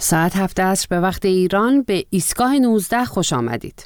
ساعت 7 عصر به وقت ایران به ایستگاه 19 خوش آمدید.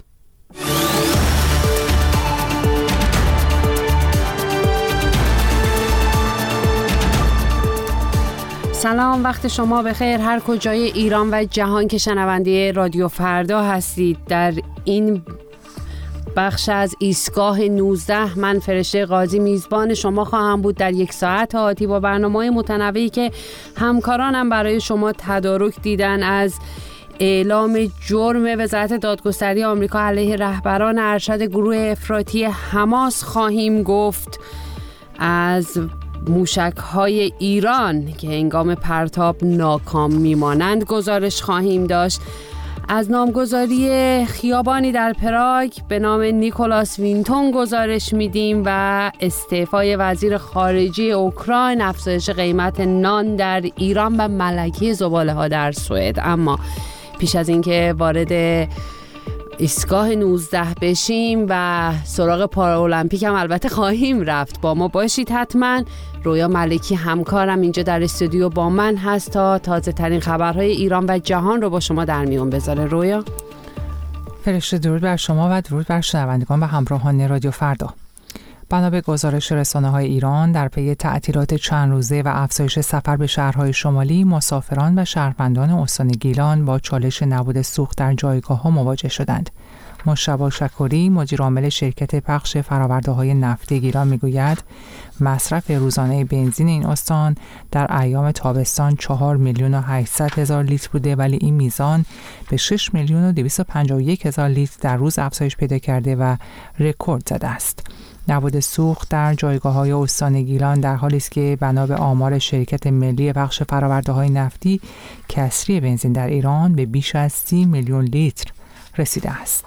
سلام، وقت شما بخیر هر کجای ایران و جهان که شنونده رادیو فردا هستید. در این بخش از ایستگاه 19 من فرشته قاضی میزبان شما خواهم بود در یک ساعت آتی با برنامه‌های متنوعی که همکارانم برای شما تدارک دیدن. از اعلام جرم وزارت دادگستری آمریکا علیه رهبران ارشد گروه افراطی حماس خواهیم گفت، از موشک‌های ایران که هنگام پرتاب ناکام میمانند گزارش خواهیم داشت. از نامگذاری خیابانی در پراگ به نام نیکولاس وینتون گزارش میدیم و استعفای وزیر خارجه اوکراین، افزایش قیمت نان در ایران و ملکه زباله‌ها در سوئد. اما پیش از اینکه وارد ایستگاه 19 بشیم و سراغ پارالمپیک هم البته خواهیم رفت، با ما باشید حتما. رویا ملکی همکارم اینجا در استودیو با من هست تا تازه ترین خبرهای ایران و جهان رو با شما در میون بذاره. رویا. فرشته درود بر شما و درود بر شنوندگان و همراهان رادیو فردا. بنا به گزارش رسانه‌های ایران، در پی تعطیلات چند روزه و افزایش سفر به شهرهای شمالی، مسافران و شهروندان استان گیلان با چالش نبود سوخت در جایگاه‌ها مواجه شدند. مجتبی شکوری، مدیر عامل شرکت پخش فرآورده‌های نفتی گیلان میگوید مصرف روزانه بنزین این استان در ایام تابستان 4,800,000 لیتر بوده، ولی این میزان به 6,251,000 لیتر در روز افزایش پیدا کرده و رکورد زده است. نبود سوخت در جایگاه‌های استان گیلان در حالی است که بنا به آمار شرکت ملی پخش فرآورده‌های نفتی، کسری بنزین در ایران به بیش از 30 میلیون لیتر رسیده است.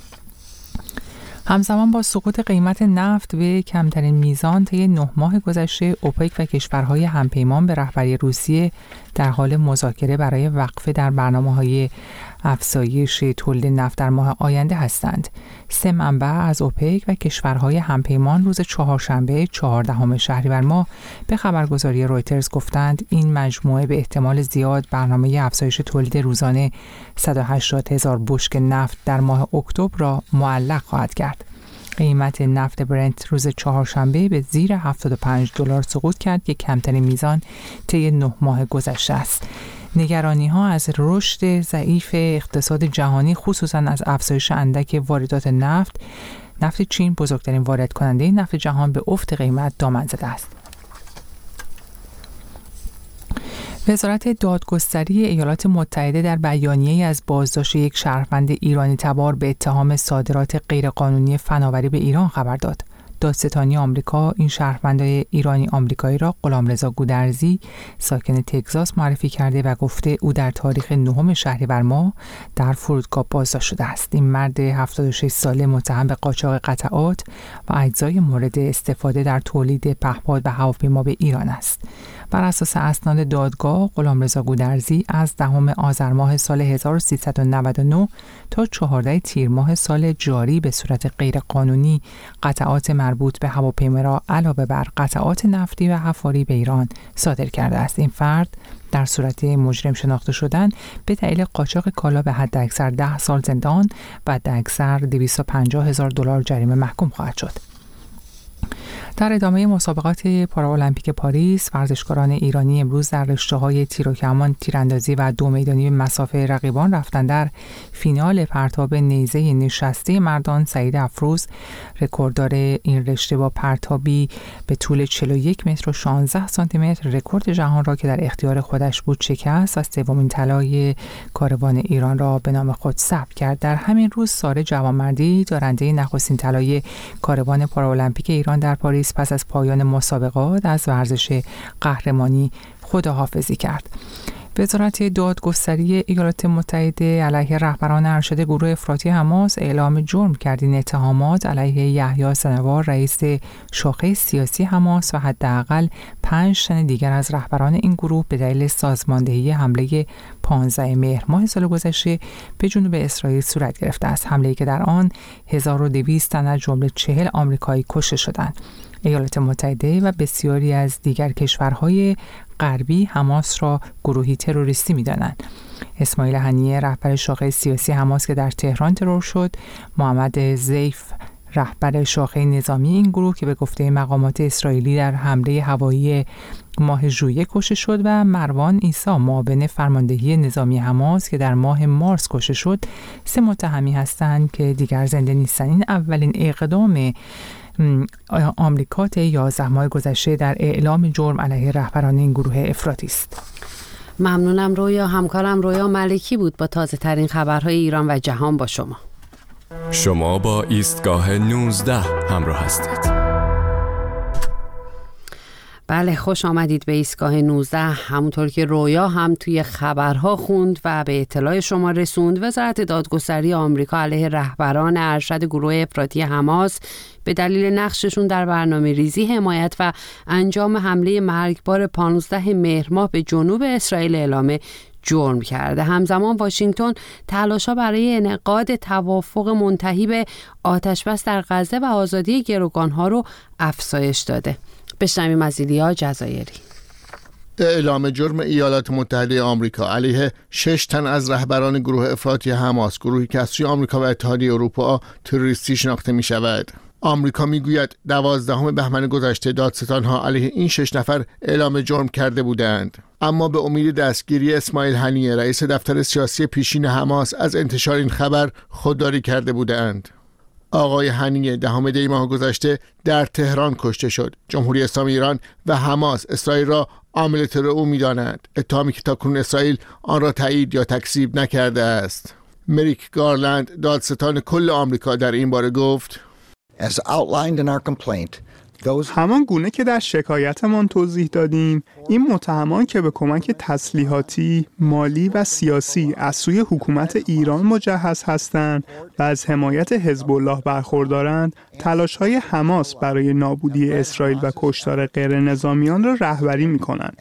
همزمان با سقوط قیمت نفت به کمترین میزان طی 9 ماه گذشته، اوپک و کشورهای همپیمان به رهبری روسیه در حال مذاکره برای وقفه در برنامه‌های افزایش تولید نفت در ماه آینده هستند. 3 منبع از اوپک و کشورهای همپیمان روز چهارشنبه 14 شهریور ماه به خبرگزاری رویترز گفتند این مجموعه به احتمال زیاد برنامه افزایش تولید روزانه 180,000 بشکه نفت در ماه اکتبر را معلق خواهد کرد. قیمت نفت برنت روز چهارشنبه به زیر $75 سقوط کرد که کمترین میزان طی 9 ماه گذشته است. نگرانی‌ها از رشد ضعیف اقتصاد جهانی، خصوصاً از افزایش اندک واردات نفت چین، بزرگترین وارد کننده نفت جهان، به افت قیمت دامن زده است. وزارت دادگستری ایالات متحده در بیانیه‌ای از بازداشت یک شهروند ایرانی تبار به اتهام صادرات غیرقانونی فناوری به ایران خبر داد. دادستانی آمریکا این شهروند ایرانی آمریکایی را غلامرضا گودرزی ساکن تگزاس معرفی کرده و گفته او در تاریخ 9 شهریور ماه در فرودگاه بازداشت شده است. این مرد 76 ساله متهم به قاچاق قطعات و اجزای مورد استفاده در تولید پهپاد و هواپیما به ایران است. بر اساس اسناد دادگاه، غلامرضا گودرزی از 10 آذر ماه سال 1399 تا 14 تیر ماه سال جاری به صورت غیرقانونی قطعات مربوط به هواپیما را علاوه بر قطعات نفتی و حفاری به ایران صادر کرده است. این فرد در صورت مجرم شناخته شدن به دلیل قاچاق کالا به حداکثر 10 سال زندان و حداکثر $250,000 جریمه محکوم خواهد شد. در ادامه مسابقات پارالمپیک پاریس، ورزشکاران ایرانی امروز در رشته‌های تیر و کمان، تیراندازی و 2 میدانی به مسافه رقیبان رفتند. در فینال پرتاب نیزه نشسته مردان، سعید افروز رکورددار این رشته با پرتابی به طول 41 متر و 16 سانتی متر رکورد جهان را که در اختیار خودش بود شکست و سومین طلای کاروان ایران را به نام خود ثبت کرد. در همین روز ساره جوانمردی دارنده نخستین طلای کاروان پارالمپیک ایران در پاریس پس از پایان مسابقات از ورزش قهرمانی خداحافظی کرد. وزارت دادگستری ایالات متحده علیه رهبران ارشد گروه افراطی حماس اعلام جرم کرد. این اتهامات علیه یحیی سنوار رئیس شاخه سیاسی حماس و حداقل 5 تن دیگر از رهبران این گروه به دلیل سازماندهی حمله 15 مهر ماه سال گذشته به جنوب اسرائیل صورت گرفته است. حمله‌ای که در آن 1200 تن از جمله 40 آمریکایی کشته شدند. ایالات متحده و بسیاری از دیگر کشورهای غربی حماس را گروهی تروریستی می‌دانند. اسماعیل هنیه رهبر شاخه سیاسی حماس که در تهران ترور شد، محمد ضیف رهبر شاخه نظامی این گروه که به گفته مقامات اسرائیلی در حمله هوایی ماه ژوئیه کشته شد و مروان عیسی معاون فرماندهی نظامی حماس که در ماه مارس کشته شد، 3 متهمی هستند که دیگر زنده نیستند. این اولین اقدام آمریکا طی 11 ماه گذشته در اعلام جرم علیه رهبران این گروه افراطی است. ممنونم رویا. همکارم رویا ملکی بود با تازه ترین خبرهای ایران و جهان با شما. شما با ایستگاه 19 همراه هستید. بله، خوش آمدید به ایستگاه 19. همونطور که رویا هم توی خبرها خوند و به اطلاع شما رسوند، وزارت دادگستری آمریکا علیه رهبران ارشد گروه افراطی حماس به دلیل نقششون در برنامه‌ریزی، حمایت و انجام حمله مرگبار 15 مهر ماه به جنوب اسرائیل اعلام جرم کرده. همزمان واشنگتن تلاش‌ها برای انعقاد توافق منتهی به آتش‌بس در غزه و آزادی گروگان‌ها رو افزایش داده. بشنویم از ایلیا جزایری. اعلام جرم ایالات متحده آمریکا علیه 6 تن از رهبران گروه افراطی حماس، گروهی که از سوی آمریکا و اتحادیه اروپا تروریستی شناخته می شود. آمریکا می گوید 12 بهمن گذشته دادستانها علیه این 6 نفر اعلام جرم کرده بودند، اما به امید دستگیری اسماعیل هنیه رئیس دفتر سیاسی پیشین حماس از انتشار این خبر خودداری کرده بودند. آقای هنیه 10 دی ماه گذشته در تهران کشته شد. جمهوری اسلامی ایران و حماس اسرائیل را عامل ترور او می‌دانند، اتهامی که تاکنون اسرائیل آن را تایید یا تکذیب نکرده است. مریک گارلند دادستان کل آمریکا در این باره گفت: As outlined in our complaint, همان گونه که در شکایتمان توضیح دادیم، این متهمان که به کمک تسلیحاتی، مالی و سیاسی از سوی حکومت ایران مجهز هستند و از حمایت حزب الله برخوردارند، تلاش‌های حماس برای نابودی اسرائیل و کشتار غیر نظامیان را رهبری می‌کنند.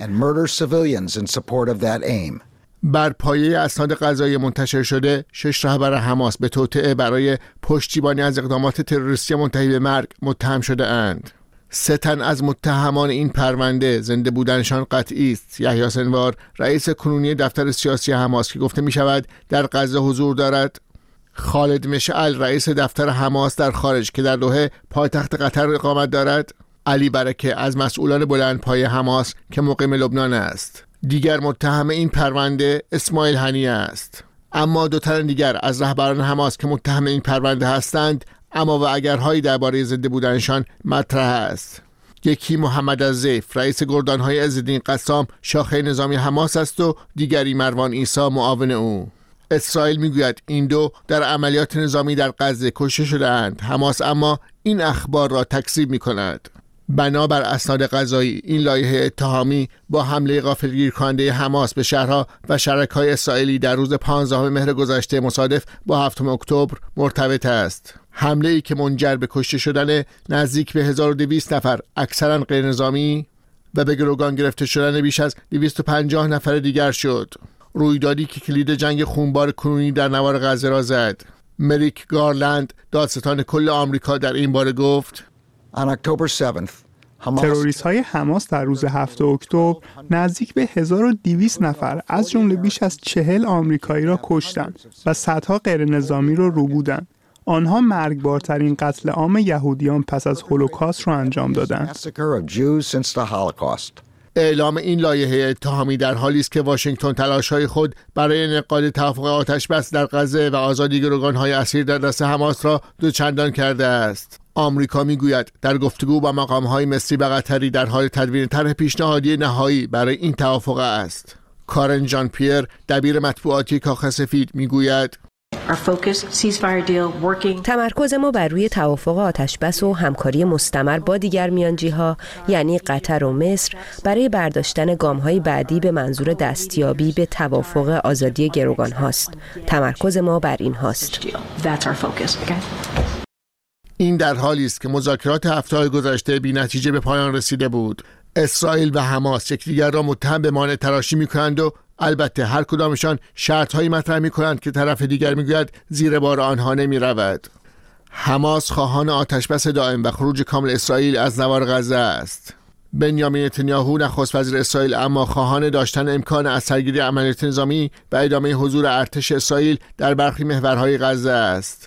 بر پایه اسناد قضایی منتشر شده، 6 رهبر حماس به توطئه برای پشتیبانی از اقدامات تروریستی منتهی به مرگ متهم شده اند. 3 تن از متهمان این پرونده زنده بودنشان قطعی است. یحیی سنوار رئیس کنونی دفتر سیاسی حماس که گفته می شود در غزه حضور دارد، خالد مشعل رئیس دفتر حماس در خارج که در دوحه پایتخت قطر اقامت دارد، علی برکه از مسئولان بلندپایه حماس که مقیم لبنان است. دیگر متهم این پرونده اسماعیل هنیه است. اما 2 تن دیگر از رهبران حماس که متهم این پرونده هستند اما و اگرهایی درباره زنده بودنشان مطرح است. یکی محمد ضیف رئیس گردانهای عزالدین قسام شاخه نظامی حماس است و دیگری مروان عیسی معاون او. اسرائیل میگوید این 2 در عملیات نظامی در غزه کشته شده‌اند. حماس اما این اخبار را تکذیب می‌کند. بنابر اسناد قضایی این لایحه اتهامی با حمله غافلگیر کننده حماس به شهرها و شرکای اسرائیلی در روز 15 مهر گذشته مصادف با 7 اکتبر مرتبط است. حمله ای که منجر به کشته شدن نزدیک به 1200 نفر اکثرا غیر نظامی و به گروگان گرفته شدن بیش از 250 نفر دیگر شد. رویدادی که کلید جنگ خونبار کنونی در نوار غزه را زد. مریک گارلند دادستان کل آمریکا در این باره گفت: تروریست‌های حماس در روز 7 اکتبر نزدیک به 1200 نفر از جمله بیش از 40 آمریکایی را کشتند و صدها غیر نظامی را روبودند. آنها مرگبارترین قتل عام یهودیان پس از هولوکاست را انجام دادند. اعلام این لایحه اتهامی در حالی است که واشنگتن تلاش‌های خود برای انعقاد توافق آتش‌بس در غزه و آزادی گروگان‌های اسیر در دست حماس را دوچندان کرده است. آمریکا میگوید در گفتگو با مقام‌های مصری و قطری در حال تدوین طرح پیشنهادی نهایی برای این توافق است. کارن جان پیر دبیر مطبوعاتی کاخ سفید میگوید: تمرکز ما بر روی توافق آتش‌بس و همکاری مستمر با دیگر میانجی‌ها یعنی قطر و مصر برای برداشتن گام‌های بعدی به منظور دستیابی به توافق آزادی گروگان هاست. تمرکز ما بر این هاست. این در حالی است که مذاکرات هفته‌های گذشته بی‌نتیجه به پایان رسیده بود. اسرائیل و حماس یکدیگر را متهم به مانع تراشی می‌کنند و البته هر کدامشان شرط‌هایی مطرح می‌کنند که طرف دیگر می‌گوید زیر بار آنها نمی‌رود. حماس خواهان آتشبس دائم و خروج کامل اسرائیل از نوار غزه است. بنیامین نتانیاهو نخست وزیر اسرائیل اما خواهان داشتن امکان از سرگیری عملیات نظامی و ادامه حضور ارتش اسرائیل در برخی محورهای غزه است.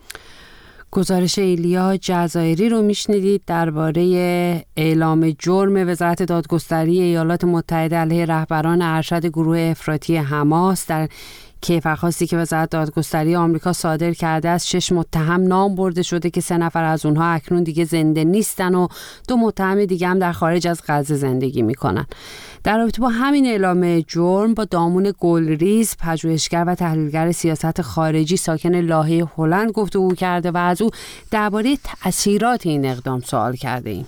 گزارش ایلیا جزایری رو میشنیدید درباره اعلام جرم وزارت دادگستری ایالات متحده علیه رهبران ارشد گروه افراطی حماس در کیفرخواستی که وزارت دادگستری آمریکا صادر کرده است. 6 متهم نام برده شده که 3 نفر از اونها اکنون دیگه زنده نیستن و 2 متهم دیگه هم در خارج از غزه زندگی میکنن. در رابطه با همین اعلام جرم با دامون گلریز، پژوهشگر و تحلیلگر سیاست خارجی ساکن لاهه هلند گفتگو کرده و از او درباره تأثیرات این اقدام سوال کرده ایم.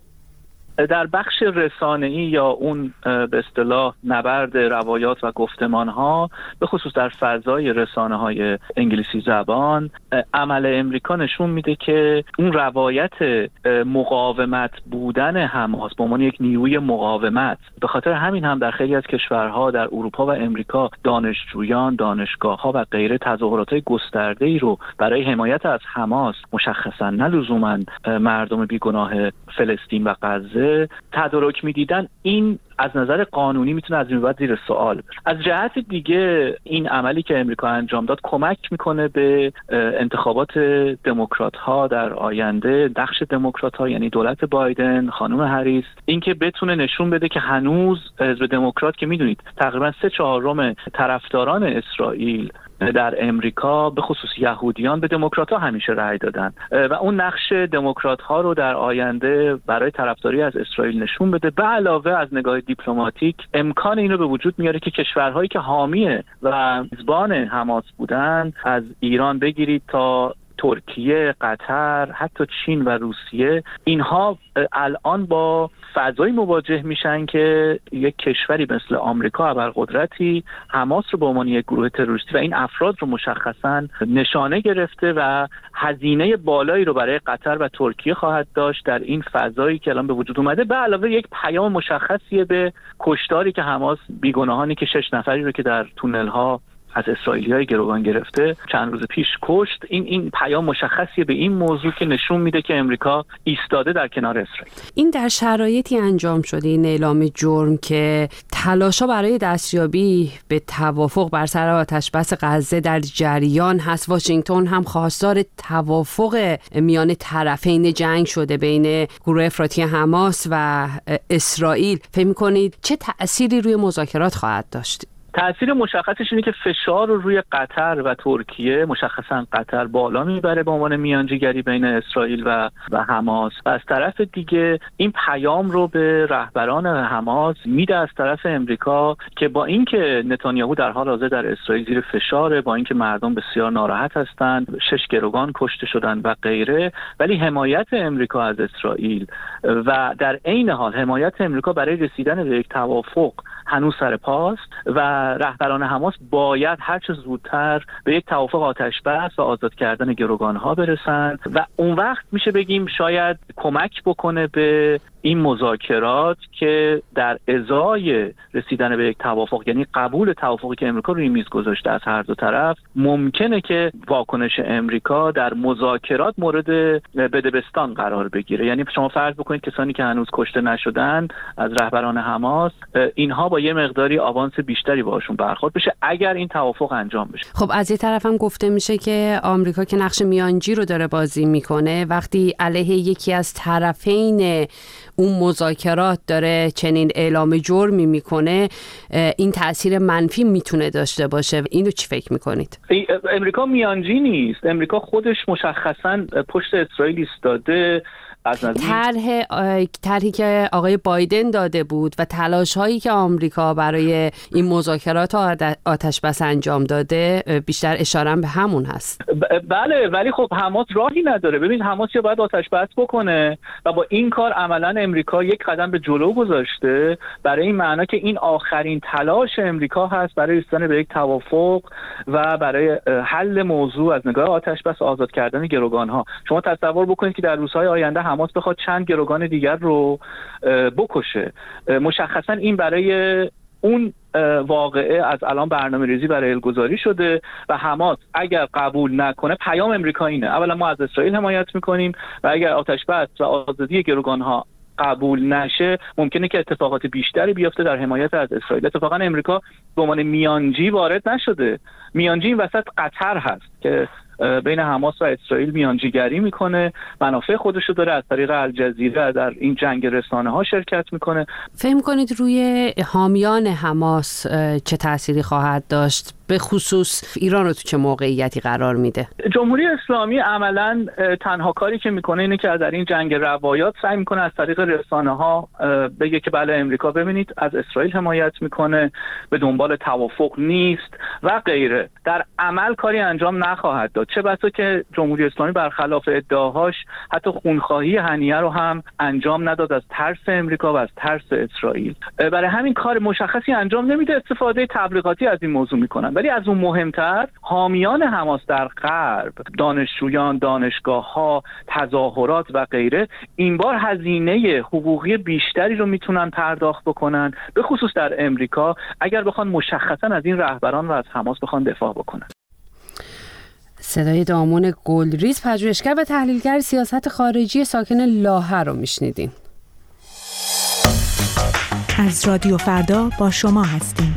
در بخش رسانه‌ای یا اون به اصطلاح نبرد روایات و گفتمان‌ها، به خصوص در فضای رسانه‌های انگلیسی زبان، عمل امریکا نشون میده که اون روایت مقاومت بودن حماس به عنوان یک نیروی مقاومت، به خاطر همین هم در خیلی از کشورها در اروپا و امریکا دانشجویان، دانشگاه‌ها و غیره تظاهرات‌های گسترده‌ای رو برای حمایت از حماس، مشخصاً نه لزوماً مردم بیگناه فلسطین و غزه، تدارک میدیدن. این از نظر قانونی میتونه از این بعد زیر سوال بره. از جهت دیگه این عملی که امریکا انجام داد کمک میکنه به انتخابات دموکرات ها در آینده، نقش دموکرات ها یعنی دولت بایدن، خانم هریس، اینکه بتونه نشون بده که هنوز حزب دموکرات که میدونید تقریبا 3/4 طرفداران اسرائیل در امریکا به خصوص یهودیان به دموکرات ها همیشه رأی دادن و اون نقش دموکرات ها رو در آینده برای طرفداری از اسرائیل نشون بده. به علاوه از نگاه دیپلماتیک امکان این رو به وجود میاره که کشورهایی که حامی و میزبان حماس بودن، از ایران بگیرید تا ترکیه، قطر، حتی چین و روسیه، اینها الان با فضایی مواجه میشن که یک کشوری مثل آمریکا ابرقدرتی حماس رو به عنوان یک گروه تروریستی و این افراد رو مشخصاً نشانه گرفته و هزینه بالایی رو برای قطر و ترکیه خواهد داشت در این فضایی که الان به وجود اومده. به علاوه یک پیام مشخصیه به کشتاری که حماس بیگناهانی که 6 نفری رو که در تونل ها از اسرائیلی‌های گروگان گرفته چند روز پیش کشت، این پیام مشخصیه به این موضوع که نشون میده که امریکا ایستاده در کنار اسرائیل. این در شرایطی انجام شده این اعلام جرم که تلاش‌ها برای دستیابی به توافق بر سر آتشبس غزه در جریان هست. واشنگتن هم خواستار توافق میان طرفین جنگ شده بین گروه افراطی حماس و اسرائیل. فکر می‌کنید چه تأثیری روی مذاکرات خواهد داشت؟ تأثیر مشخصش اینه که فشار رو روی قطر و ترکیه، مشخصا قطر، بالا میبره به عنوان میانجیگری بین اسرائیل و حماس و از طرف دیگه این پیام رو به رهبران حماس میده از طرف امریکا که با اینکه نتانیاهو در حال حاضر در اسرائیل زیر فشاره، با اینکه مردم بسیار ناراحت هستند، 6 گروگان کشته شدن و غیره، ولی حمایت امریکا از اسرائیل و در عین حال حمایت امریکا برای رسیدن به یک توافق هنوز سر پاست و رهبران حماس باید هر چه زودتر به یک توافق آتشبس و آزاد کردن گروگان‌ها برسند و اون وقت میشه بگیم شاید کمک بکنه به این مذاکرات که در ازای رسیدن به یک توافق، یعنی قبول توافقی که امریکا روی میز گذاشته از هر دو طرف، ممکنه که واکنش امریکا در مذاکرات مورد بدبستان قرار بگیره. یعنی شما فرض بکنید کسانی که هنوز کشته نشدن از رهبران حماس، اینها با یه مقداری آوانس بیشتری باشون برخورد بشه اگر این توافق انجام بشه. خب از یه طرف هم گفته میشه که آمریکا که نقش میانجی رو داره بازی میکنه، وقتی علیه یکی از طرفین اون مذاکرات داره چنین اعلام جرمی میکنه، این تأثیر منفی میتونه داشته باشه. اینو چی فکر میکنید؟ امریکا میانجی نیست. امریکا خودش مشخصاً پشت اسرائیل ایستاده. طرحی که آقای بایدن داده بود و تلاش هایی که آمریکا برای این مذاکرات آتشبس انجام داده بیشتر اشاره به همون هست. بله، ولی خب حماس راهی نداره. ببین حماس یا باید آتشبس بکنه و با این کار عملا امریکا یک قدم به جلو گذاشته برای این معنا که این آخرین تلاش امریکا هست برای رسیدن به یک توافق و برای حل موضوع از نگاه آتشبس و آزاد کردن گروگان ها. شما تصور بکنید که در روزهای آینده حماس بخواد چند گروگان دیگر رو بکشه. مشخصا این برای اون واقعه از الان برنامه‌ریزی برای الگذاری شده و حماس اگر قبول نکنه پیام امریکا اینه: اولا ما از اسرائیل حمایت میکنیم و اگر آتش بس و آزادی گروگانها قبول نشه ممکنه که اتفاقات بیشتری بیفته در حمایت از اسرائیل. اتفاقا امریکا به عنوان میانجی وارد نشده. میانجی این وسط قطر هست که بین حماس و اسرائیل میانجیگری میکنه، منافع خودش رو داره، از طریق الجزیره در این جنگ رسانه ها شرکت میکنه. فهم کنید روی حامیان حماس چه تأثیری خواهد داشت؟ به خصوص ایران رو تو چه موقعیتی قرار میده؟ جمهوری اسلامی عملاً تنها کاری که میکنه اینه که در این جنگ روایات سعی میکنه از طریق رسانه ها بگه که بله امریکا ببینید از اسرائیل حمایت میکنه، به دنبال توافق نیست و غیره. در عمل کاری انجام نخواهد داد، چه بسا که جمهوری اسلامی برخلاف ادعاهاش حتی خونخواهی هنیه رو هم انجام نداد از ترس امریکا و از ترس اسرائیل. برای همین کار مشخصی انجام نمیده، استفاده تبلیغاتی از این موضوع میکنن. ولی از اون مهمتر حامیان حماس در غرب، دانشجویان، دانشگاه‌ها، تظاهرات و غیره، این بار هزینه حقوقی بیشتری رو میتونن پرداخت بکنن، به خصوص در امریکا، اگر بخوان مشخصا از این رهبران و از حماس بخوان دفاع بکنن. صدای دامون گلریز، پژوهشگر و تحلیلگر سیاست خارجی ساکن لاهه رو میشنیدیم. از رادیو فردا با شما هستیم.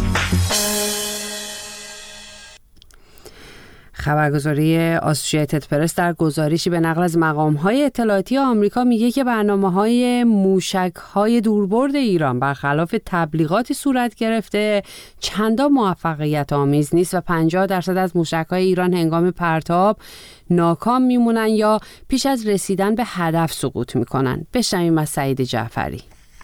خبرگزاری آسوشییتد پرس در گزارشی به نقل از مقام‌های اطلاعاتی آمریکا میگه که برنامه‌های موشک‌های دوربرد ایران برخلاف تبلیغاتی صورت گرفته چندان موفقیت آمیز نیست و 50% از موشک‌های ایران هنگام پرتاب ناکام میمونن یا پیش از رسیدن به هدف سقوط میکنن. بشنویم از سعید جعفری.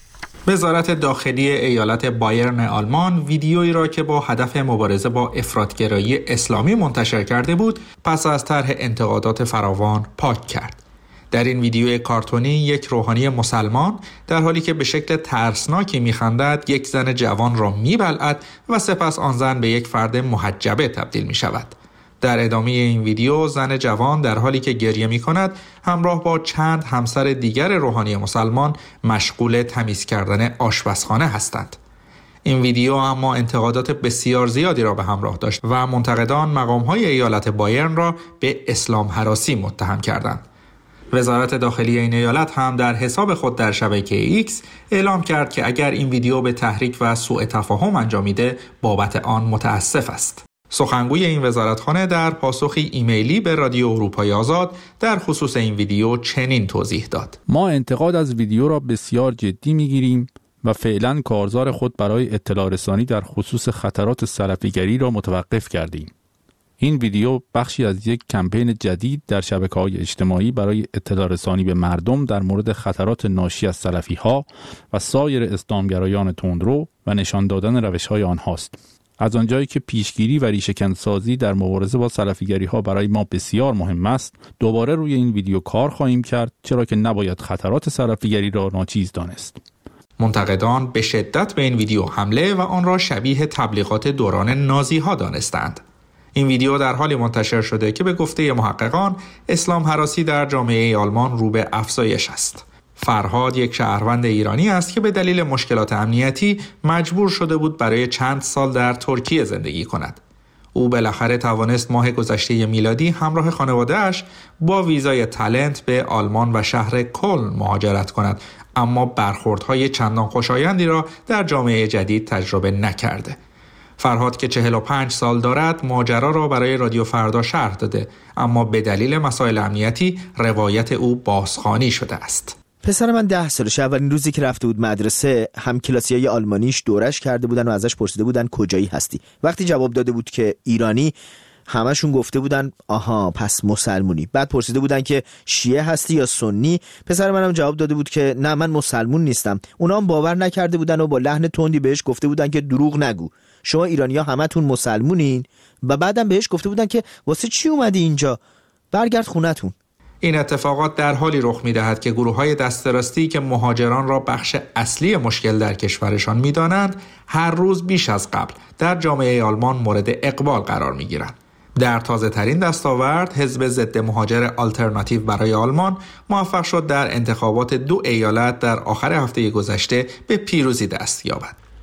وزارت داخلی ایالت بایرن آلمان ویدیویی را که با هدف مبارزه با افراط‌گرایی اسلامی منتشر کرده بود پس از طرح انتقادات فراوان پاک کرد. در این ویدیو کارتونی یک روحانی مسلمان در حالی که به شکل ترسناکی می‌خندد یک زن جوان را می‌بلعد و سپس آن زن به یک فرد محجبه تبدیل می‌شود. در ادامه این ویدیو زن جوان در حالی که گریه می کند همراه با چند همسر دیگر روحانی مسلمان مشغول تمیز کردن آشپزخانه هستند. این ویدیو اما انتقادات بسیار زیادی را به همراه داشت و منتقدان مقام‌های ایالت بایرن را به اسلام هراسی متهم کردند. وزارت داخلی این ایالت هم در حساب خود در شبکه ایکس اعلام کرد که اگر این ویدیو به تحریک و سوء تفاهم انجامیده بابت آن متاسف است. سخنگوی این وزارتخانه در پاسخی ایمیلی به رادیو اروپای آزاد در خصوص این ویدیو چنین توضیح داد: ما انتقاد از ویدیو را بسیار جدی می‌گیریم و فعلا کارزار خود برای اطلاع رسانی در خصوص خطرات سلفیگری را متوقف کردیم. این ویدیو بخشی از یک کمپین جدید در شبکه‌های اجتماعی برای اطلاع رسانی به مردم در مورد خطرات ناشی از سلفی‌ها و سایر اسلامگرایان تندرو و نشان دادن روش‌های آنهاست. از آنجایی که پیشگیری و ریشه‌کندسازی در مبارزه با سلفیگری‌ها برای ما بسیار مهم است، دوباره روی این ویدیو کار خواهیم کرد، چرا که نباید خطرات سلفیگری را ناچیز دانست. منتقدان به شدت به این ویدیو حمله و آن را شبیه تبلیغات دوران نازی‌ها دانستند. این ویدیو در حالی منتشر شده که به گفته محققان اسلام هراسی در جامعه آلمان رو به افزایش است. فرهاد یک شهروند ایرانی است که به دلیل مشکلات امنیتی مجبور شده بود برای چند سال در ترکیه زندگی کند. او بالاخره توانست ماه گذشته میلادی همراه خانواده‌اش با ویزای تالنت به آلمان و شهر کلن مهاجرت کند، اما برخوردهای چندان خوشایندی را در جامعه جدید تجربه نکرده. فرهاد که 45 سال دارد ماجرا را برای رادیو فردا شرح داده، اما به دلیل مسائل امنیتی روایت او بازخوانی شده است. پسر من 10 سالشه. اولین روزی که رفته بود مدرسه همکلاسیای آلمانیش دورش کرده بودن و ازش پرسیده بودن کجایی هستی. وقتی جواب داده بود که ایرانی، همشون گفته بودن آها پس مسلمونی. بعد پرسیده بودن که شیعه هستی یا سنی. پسر منم جواب داده بود که نه من مسلمون نیستم. اونا هم باور نکرده بودن و با لحن تندی بهش گفته بودن که دروغ نگو، شما ایرانی‌ها همتون مسلمونین. و بعدم بهش گفته بودن که واسه چی اومدی اینجا، برگرد خونتون. این اتفاقات در حالی رخ می‌دهد که گروه‌های دست راستی که مهاجران را بخش اصلی مشکل در کشورشان می‌دانند، هر روز بیش از قبل در جامعه آلمان مورد اقبال قرار می‌گیرند. در تازه‌ترین دستاورد، حزب ضد مهاجر آلترناتیو برای آلمان موفق شد در انتخابات 2 ایالت در آخر هفته گذشته به پیروزی دست یابد.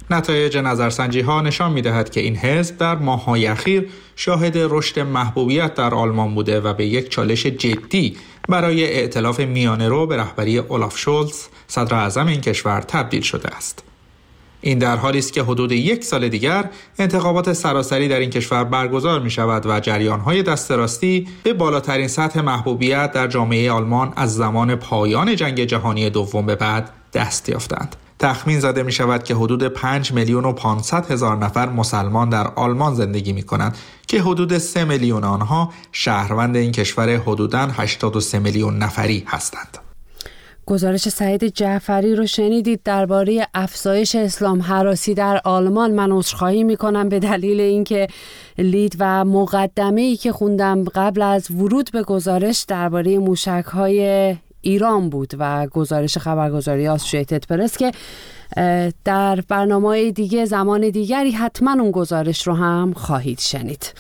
نتایج نظرسنجی‌ها نشان می‌دهد که این حزب در ماه‌های اخیر شاهد رشد محبوبیت در آلمان بوده و به یک چالش جدی برای ائتلاف میانه‌رو به رهبری اولاف شولز صدر اعظم این کشور تبدیل شده است. این در حالی است که حدود 1 سال دیگر انتخابات سراسری در این کشور برگزار می شود و جریان‌های دست راستی به بالاترین سطح محبوبیت در جامعه آلمان از زمان پایان جنگ جهانی دوم به بعد دست یافتند. تخمین زده می شود که حدود 5,500,000 نفر مسلمان در آلمان زندگی می کنند که حدود 3 میلیون آنها شهروند این کشور حدوداً 83 میلیون نفری هستند. گزارش سعید جعفری رو شنیدید درباره افزایش اسلام هراسی در آلمان. من عذرخواهی میکنم به دلیل اینکه لید و مقدمه‌ای که خوندم قبل از ورود به گزارش درباره موشک‌های ایران بود و گزارش خبرگزاری آسوشیتد پرس که در برنامه‌های دیگه زمان دیگری حتما اون گزارش رو هم خواهید شنید.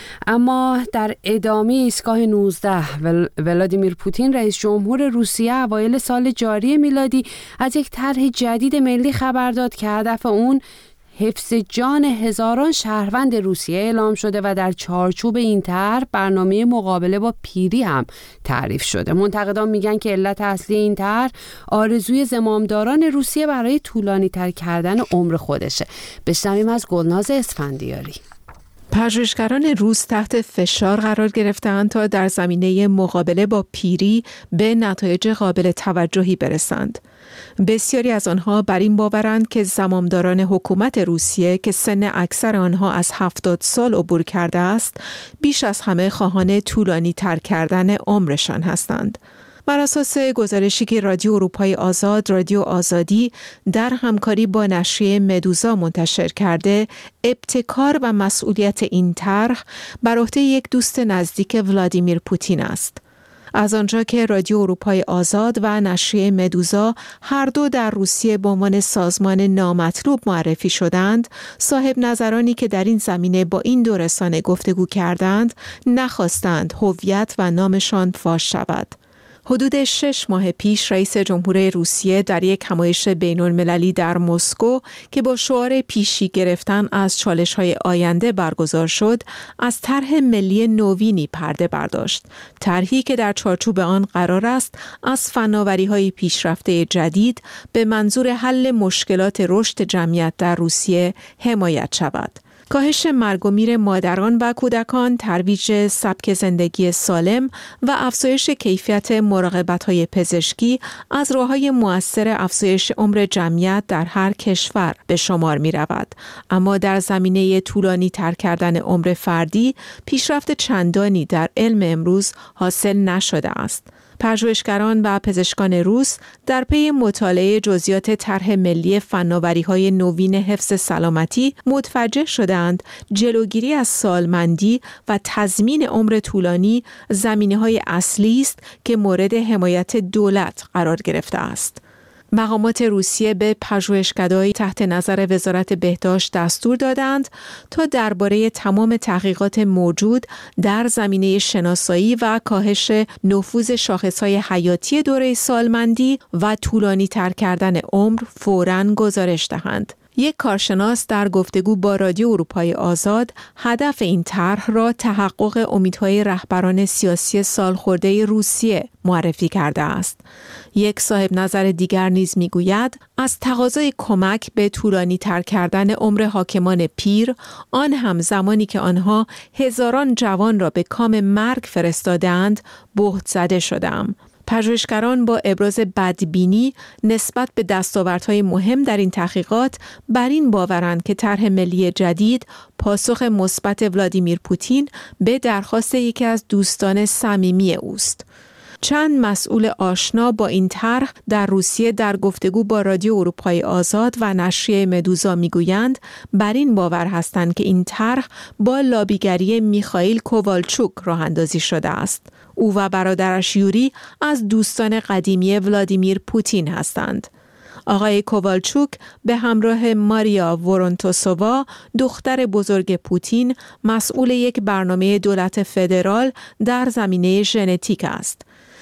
اما در ادامه ایستگاه 19 ولادیمیر پوتین رئیس جمهور روسیه اوایل سال جاری میلادی از یک طرح جدید ملی خبر داد که هدف اون حفظ جان هزاران شهروند روسیه اعلام شده و در چارچوب این طرح برنامه مقابله با پیری هم تعریف شده. منتقدان میگن که علت اصلی این طرح آرزوی زمامداران روسیه برای طولانی تر کردن عمر خودشه. بشنویم از گلناز اسفندیاری. پژوهشگران روس تحت فشار قرار گرفتند تا در زمینه مقابله با پیری به نتایج قابل توجهی برسند. بسیاری از آنها بر این باورند که زمامداران حکومت روسیه که سن اکثر آنها از 70 سال عبور کرده است، بیش از همه خواهان طولانی تر کردن عمرشان هستند. بر اساس گزارشی که رادیو اروپای آزاد، رادیو آزادی در همکاری با نشریه مدوزا منتشر کرده، ابتکار و مسئولیت این طرح بر عهده یک دوست نزدیک ولادیمیر پوتین است. از آنجا که رادیو اروپای آزاد و نشریه مدوزا هر دو در روسیه به عنوان سازمان نامطلوب معرفی شدند، صاحب نظرانی که در این زمینه با این دو رسانه گفتگو کردند، نخواستند هویت و نامشان فاش شود. حدود 6 ماه پیش رئیس جمهور روسیه در یک همایش بین‌المللی در مسکو که با شعار پیشی گرفتن از چالش‌های آینده برگزار شد، از طرح ملی نوینی پرده برداشت. طرحی که در چارچوب آن قرار است از فناوری‌های پیشرفته جدید به منظور حل مشکلات رشد جمعیت در روسیه حمایت شود. کاهش مرگ و میر مادران و کودکان، ترویج سبک زندگی سالم و افزایش کیفیت مراقبت‌های پزشکی از راه‌های مؤثر افزایش عمر جمعیت در هر کشور به شمار می‌رود. اما در زمینه طولانی تر کردن عمر فردی، پیشرفت چندانی در علم امروز حاصل نشده است. پژوهشگران و پزشکان روس در پی مطالعه جزئیات طرح ملی فناوری‌های نوین حفظ سلامتی متوجه شدند جلوگیری از سالمندی و تضمین عمر طولانی زمینه‌های اصلی است که مورد حمایت دولت قرار گرفته است. مقامات روسیه به پژوهشکده‌ای تحت نظر وزارت بهداشت دستور دادند تا درباره تمام تحقیقات موجود در زمینه شناسایی و کاهش نفوذ شاخص‌های حیاتی دوره سالمندی و طولانی تر کردن عمر فوراً گزارش دهند. یک کارشناس در گفتگو با رادیو اروپای آزاد هدف این طرح را تحقق امیدهای رهبران سیاسی سالخورده روسیه معرفی کرده است. یک صاحب نظر دیگر نیز میگوید از تقاضای کمک به طولانی تر کردن عمر حاکمان پیر، آن هم زمانی که آنها هزاران جوان را به کام مرگ فرستادند، بهت زده شدم. پژوهشگران با ابراز بدبینی نسبت به دستاوردهای مهم در این تحقیقات بر این باورند که طرح ملی جدید پاسخ مثبت ولادیمیر پوتین به درخواست یکی از دوستان صمیمی اوست. چند مسئول آشنا با این طرح در روسیه در گفتگو با رادیو اروپای آزاد و نشریه مدوزا میگویند بر این باور هستند که این طرح با لابیگری میخائیل کووالچوک راه اندازی شده است. او و برادرش یوری از دوستان قدیمی ولادیمیر پوتین هستند. آقای کووالچوک به همراه ماریا ورونتوسووا، دختر بزرگ پوتین، مسئول یک برنامه دولت فدرال در زمینه ژنتیک است.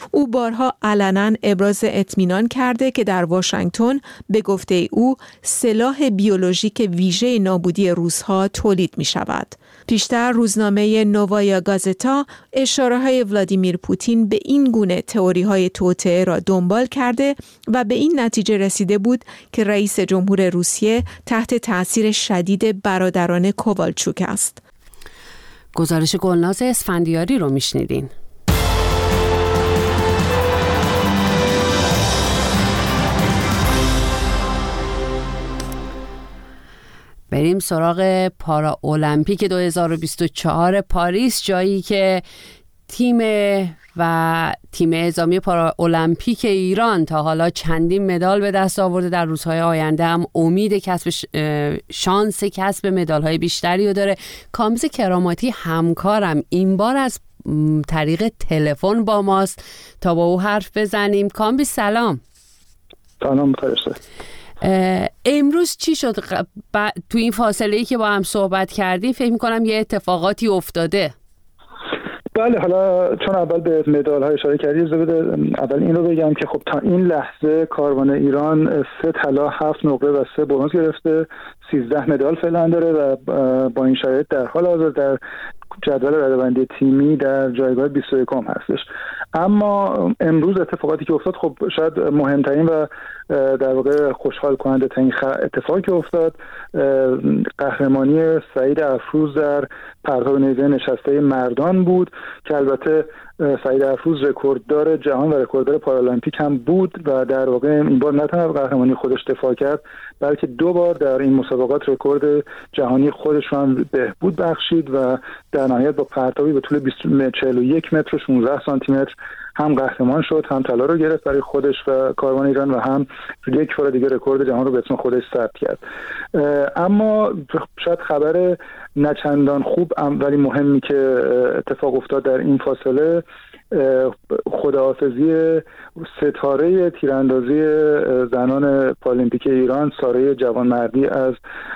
او بارها علنا ابراز اطمینان کرده که در واشنگتن به گفته او سلاح بیولوژیک ویژه نابودی روس‌ها تولید می شود. پیشتر روزنامه نووایا گازتا اشاره‌های ولادیمیر پوتین به این گونه تئوری‌های توطئه را دنبال کرده و به این نتیجه رسیده بود که رئیس جمهور روسیه تحت تأثیر شدید برادران کووالچوک است. گزارش گلناز اسفندیاری رو میشنیدین. بریم سراغ پارا المپیک 2024 پاریس، جایی که تیم اعزامی پارا المپیک ایران تا حالا چندین مدال به دست آورده. در روزهای آینده هم امید شانس کسب مدال‌های بیشتری رو داره. کامبیز کراماتی همکارم این بار از طریق تلفن با ماست تا با او حرف بزنیم. کامبیز سلام. سلام بخیر. امروز چی شد؟ تو این فاصله‌ای که با هم صحبت کردیم فکر می‌کنم یه اتفاقاتی افتاده. بله، حالا چون اول به مدال‌ها اشاره کردید، اول این رو بگم که خب تا این لحظه کاروان ایران 3 طلا 7 نقره و 3 برنز گرفته، 13 مدال فعلا داره و با این شرایط در حال حاضر در جدول رده‌بندی تیمی در جایگاه 21 هستش. اما امروز اتفاقاتی که افتاد خب شاید مهمترین و در واقع خوشحال کننده ترین اتفاقی که افتاد قهرمانی سعید افروز در پرتاب نیزه نشسته مردان بود که البته سعید افروز رکورددار جهان و رکورددار پارالمپیک هم بود و در واقع این بار نه تنها قهرمانی خودش دفاع کرد بلکه 2 بار در این مسابقات رکورد جهانی خودش رو هم بهبود بخشید و در نهایت با پرتابی به طول 41 متر و 16 سانتی متر هم قهرمان شد، هم طلا رو گرفت برای خودش و کاروان ایران و هم یک بار دیگه رکورد جهان رو به اسم خودش ثبت کرد. اما شاید خبر نچندان خوب ولی مهمی که اتفاق افتاد در این فاصله خداحافظی ستاره تیراندازی زنان پارالمپیک ایران ساره جوانمردی از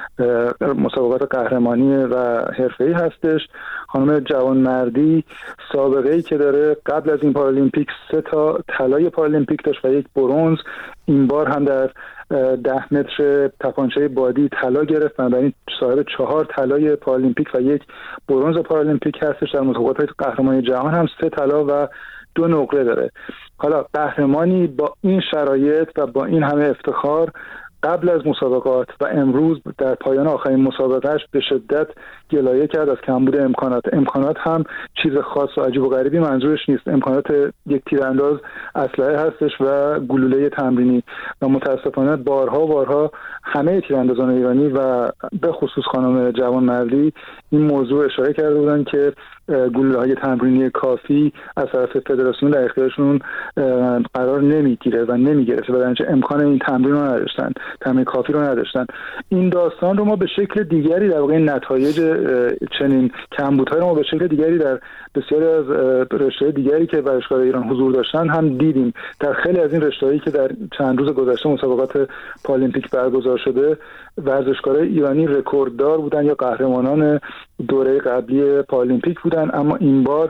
مسابقات قهرمانی و حرفه‌ای هستش. خانم جوانمردی سابقه‌ای که داره قبل از این پارالمپیک 3 تا طلای پارالمپیک داشت و 1 برنز. این بار هم در 10 متر تپانچه بادی طلا گرفت، بنابراین صاحب 4 طلای پارالمپیک و 1 برنز پارالمپیک هستش. در مسابقات قهرمانی جهان هم 3 طلا و 2 نقره داره. حالا قهرمانی با این شرایط و با این همه افتخار قبل از مسابقات و امروز در پایان آخرین مسابقهش به شدت گلایه کرد از کمبود امکانات هم چیز خاص و عجیب و غریبی منظورش نیست. امکانات یک تیرانداز اسلحه هستش و گلوله تمرینی و متاسفانه بارها همه تیراندازان ایرانی و به خصوص خانم جوانمردی این موضوع اشاره کرده بودن که گلوله‌های تمرینی کافی از طرف فدراسیون در اختیارشون قرار نمیگیره و نمیگرفته و در نتیجه امکان این تمرین رو نداشتن، تمرین کافی رو نداشتن. این داستان رو ما به شکل دیگری در واقع نتایج چنین کمبودها رو ما به شکل دیگری در بسیاری از رشته‌های دیگری که ورزشکاران ایران حضور داشتن هم دیدیم. در خیلی از این رشته‌هایی که در چند روز گذشته مسابقات پارالمپیک برگزار شده ورزشکاران ایرانی رکورددار بودن یا قهرمانان دوره قبلی پارالمپیک بودن، اما این بار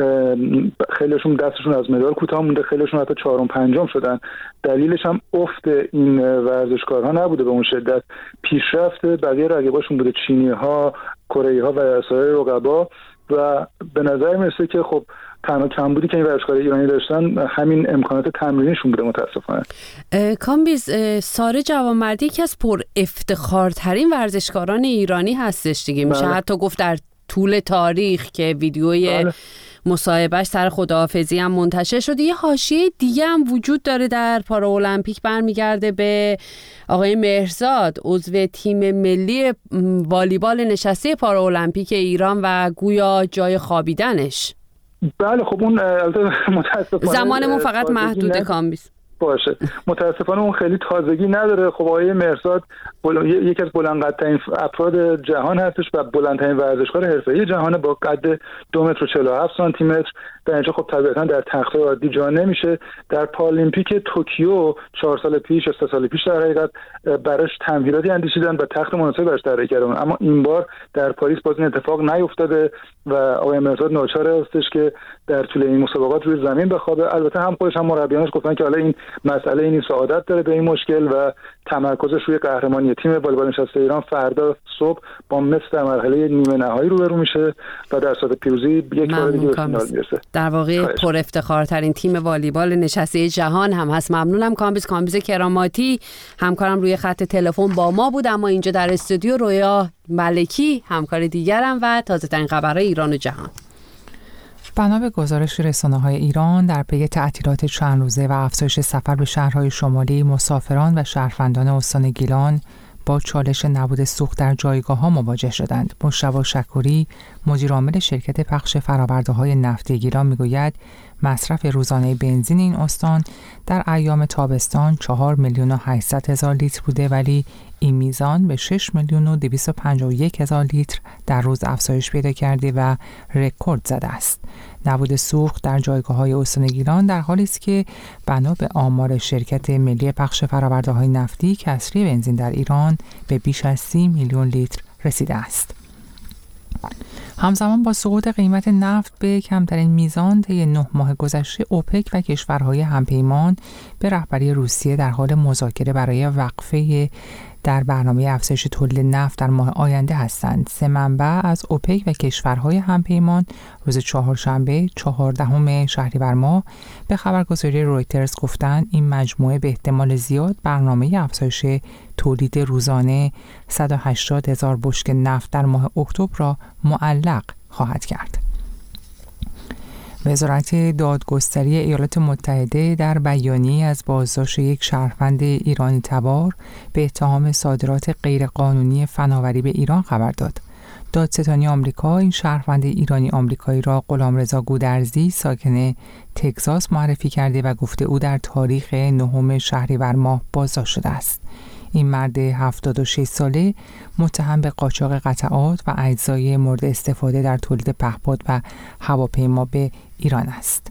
خیلیشون دستشون از مدال کوتاه مونده، خیلیشون حتی 4م 5م شدن. دلیلش هم افت این ورزشکارها نبوده به اون شدت، پیشرفت بقیه رقیباشون بوده، چینی‌ها، کره‌ای‌ها و سایر رقبا. و به نظر میرسه که خب تنها کمبودی که این ورزشکاران ایرانی داشتن همین امکانات تمرینیشون بوده متاسفانه. کامبیز، ساره جوانمردی یکی از پر افتخارترین ورزشکاران ایرانی هستش دیگه. میشه حتی گفت در طول تاریخ که ویدیوی مصاحبهش سر خداحافظی هم منتشر شده. یه حاشیه دیگه هم وجود داره در پارالمپیک، برمیگرده به آقای مهرزاد، عضو تیم ملی والیبال نشسته پارالمپیک ایران و گویا جای خوابیدنش. بله خب اون متاسفانه زمانمون فقط محدوده کامبیز. باشه. متاسفانه اون خیلی تازگی نداره. خب آقای مهرزاد یکی از بلندقدترین افراد جهان هستش و بلندترین ورزشکار حرفه‌ای جهان با قد 2 متر و 47 سانتی متر. در اینجا خب طبیعتا در تخته عادی جا نمیشه. در پارالمپیک توکیو 4 سال پیش یا 3 سال پیش در حقیقت براش تمهیداتی اندیشیدن و تخت مناسبی براش طراحی کردن، اما این بار در پاریس باز این اتفاق نیفتاده و آقای مهرزاد ناچار هستش که در طول این مسابقات روی زمین بخوابه. البته هم خودش هم مربیانش گفتن که حالا این مسئله این سعادت داره به این مشکل و تمرکزش روی قهرمانی تیم والیبال نشسته ایران فردا صبح با مصر در مرحله نیمه نهایی روبرو میشه و در صورت پیروزی یک بار دیگه به فینال میرسه. در واقع پر افتخارترین تیم والیبال نشسته جهان هم هست. ممنونم کامبیز کراماتی، همکارم روی خط تلفن با ما بود، اما اینجا در استودیو رویا ملکی همکار دیگرم و تازه ترین خبرهای ایران و جهان. بنا به گزارش رسانه‌های ایران در پی تعطیلات چند روزه و افزایش سفر به شهرهای شمالی، مسافران و شهروندان استان گیلان با چالش نبود سوخت در جایگاه‌ها مواجه شدند. مجتبی شکوری، مدیر عامل شرکت پخش فرآورده‌های نفتی گیلان میگوید مصرف روزانه بنزین این استان در ایام تابستان 4,800,000 لیتر بوده، ولی این میزان به 6,251,000 لیتر در روز افزایش پیدا کرده و رکورد زده است. نبود سوخت در جایگاه‌های استان گیلان در حالی است که بنا به آمار شرکت ملی پخش فرآورده‌های نفتی کسری بنزین در ایران به بیش از 30 میلیون لیتر رسیده است. همزمان با سقوط قیمت نفت به کمترین میزان طی 9 ماه گذشته، اوپک و کشورهای همپیمان به رهبری روسیه در حال مذاکره برای وقفه در برنامه افزایش تولید نفت در ماه آینده هستند. 3 منبع از اوپک و کشورهای همپیمان روز چهارشنبه 14 شهریور ماه به خبرگزاری رویترز گفتند این مجموعه به احتمال زیاد برنامه افزایش تولید روزانه 180,000 بشکه نفت در ماه اکتبر را معلق خواهد کرد. وزارت دادگستری ایالات متحده در بیانیه‌ای از بازداشت یک شهروند ایرانی تبار به اتهام صادرات غیرقانونی فناوری به ایران خبر داد. دادستانی آمریکا این شهروند ایرانی آمریکایی را غلامرضا گودرزی ساکن تگزاس معرفی کرده و گفته او در تاریخ 9 شهریور ماه بازداشت شده است. این مرد 76 ساله متهم به قاچاق قطعات و اجزای مورد استفاده در تولید پهپاد و هواپیما به ایران است.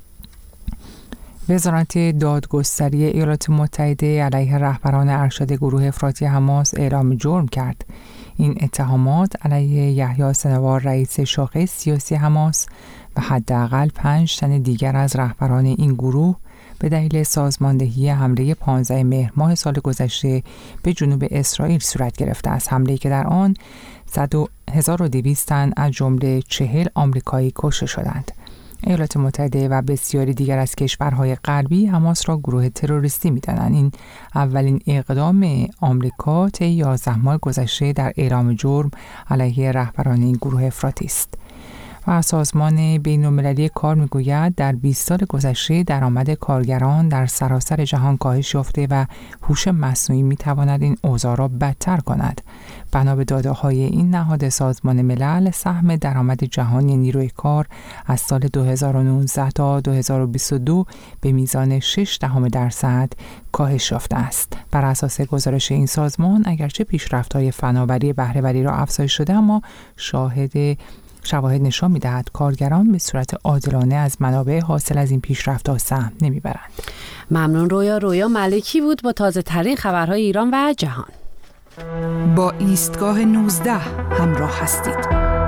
وزارت دادگستری ایالات متحده علیه رهبران ارشد گروه افراطی حماس اعلام جرم کرد. این اتهامات علیه یحیی سنوار رئیس شاخه سیاسی حماس و حداقل 5 تن دیگر از رهبران این گروه به دلیل سازماندهی حمله 15 مهر ماه سال گذشته به جنوب اسرائیل صورت گرفته است. حمله‌ای که در آن 1200 تن از جمله 40 آمریکایی کشته شدند. ایالات متحده و بسیاری دیگر از کشورهای غربی حماس را گروه تروریستی می‌دانند. این اولین اقدام آمریکا طی 11 ماه گذشته در اعلام جرم علیه رهبران این گروه افراطی است. و سازمان بین‌المللی کار میگوید در 20 سال گذشته درآمد کارگران در سراسر جهان کاهش یافته و هوش مصنوعی میتواند این اوضاع را بدتر کند. بنا به داده‌های این نهاد سازمان ملل، سهم درآمد جهانی نیروی کار از سال 2019 تا 2022 به میزان 0.6% کاهش یافته است. بر اساس گزارش این سازمان، اگرچه پیشرفت‌های فناوری بهره‌وری را افزایش شده، اما شواهد نشان می‌دهد کارگران به صورت عادلانه از منابع حاصل از این پیشرفت‌ها سهم نمی‌برند. ممنون رویا ملکی بود با تازه ترین خبرهای ایران و جهان. با ایستگاه 19 همراه هستید.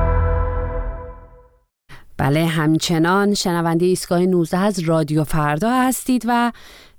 بله، همچنان شنونده ایستگاه 19 از رادیو فردا هستید و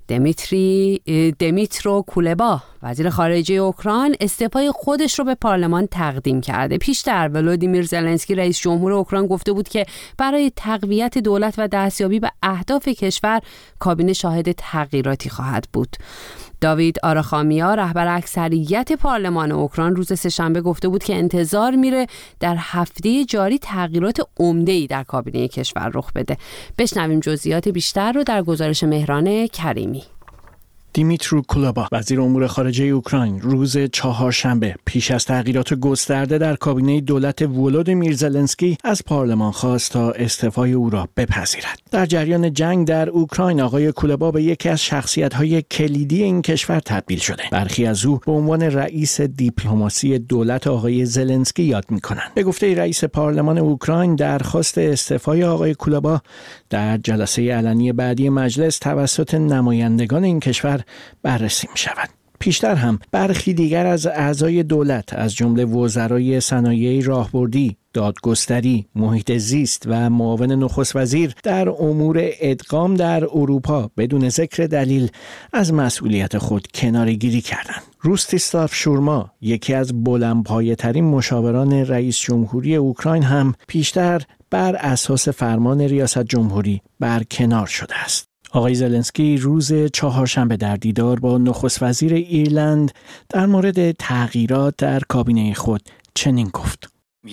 دمیترو کولبا وزیر خارجه اوکراین استعفای خودش رو به پارلمان تقدیم کرده. پیشتر ولودیمیر زلنسکی رئیس جمهور اوکراین گفته بود که برای تقویت دولت و دستیابی به اهداف کشور کابینه شاهد تغییراتی خواهد بود. داوید آراخامیا رهبر اکثریت پارلمان اوکراین روز سه‌شنبه گفته بود که انتظار میره در هفته جاری تغییرات عمده‌ای در کابینه کشور رخ بده. بشنویم جزئیات بیشتر رو در گزارش مهران کریمی. دیمیترو کولبا وزیر امور خارجه اوکراین روز چهارشنبه پیش از تغییرات گسترده در کابینه دولت ولودیمیر زلنسکی از پارلمان خواست تا استعفای او را بپذیرد. در جریان جنگ در اوکراین آقای کولبا به یکی از شخصیت‌های کلیدی این کشور تبدیل شده. برخی از او به عنوان رئیس دیپلماسی دولت آقای زلنسکی یاد می‌کنند. به گفته رئیس پارلمان اوکراین درخواست استعفای آقای کولبا در جلسه علنی بعدی مجلس توسط نمایندگان این کشور بررسی می‌شود. پیشتر هم برخی دیگر از اعضای دولت از جمله وزرای صنایع راهبردی، دادگستری، محیط زیست و معاون نخست وزیر در امور ادغام در اروپا بدون ذکر دلیل از مسئولیت خود کناره‌گیری کردند. روستیسلاو شورما، یکی از بلندپایه‌ترین مشاوران رئیس جمهوری اوکراین، هم پیشتر بر اساس فرمان ریاست جمهوری برکنار شده است. آقای زلنسکی روز چهارشنبه در دیدار با نخست وزیر ایرلند در مورد تغییرات در کابینه خود چنین گفت: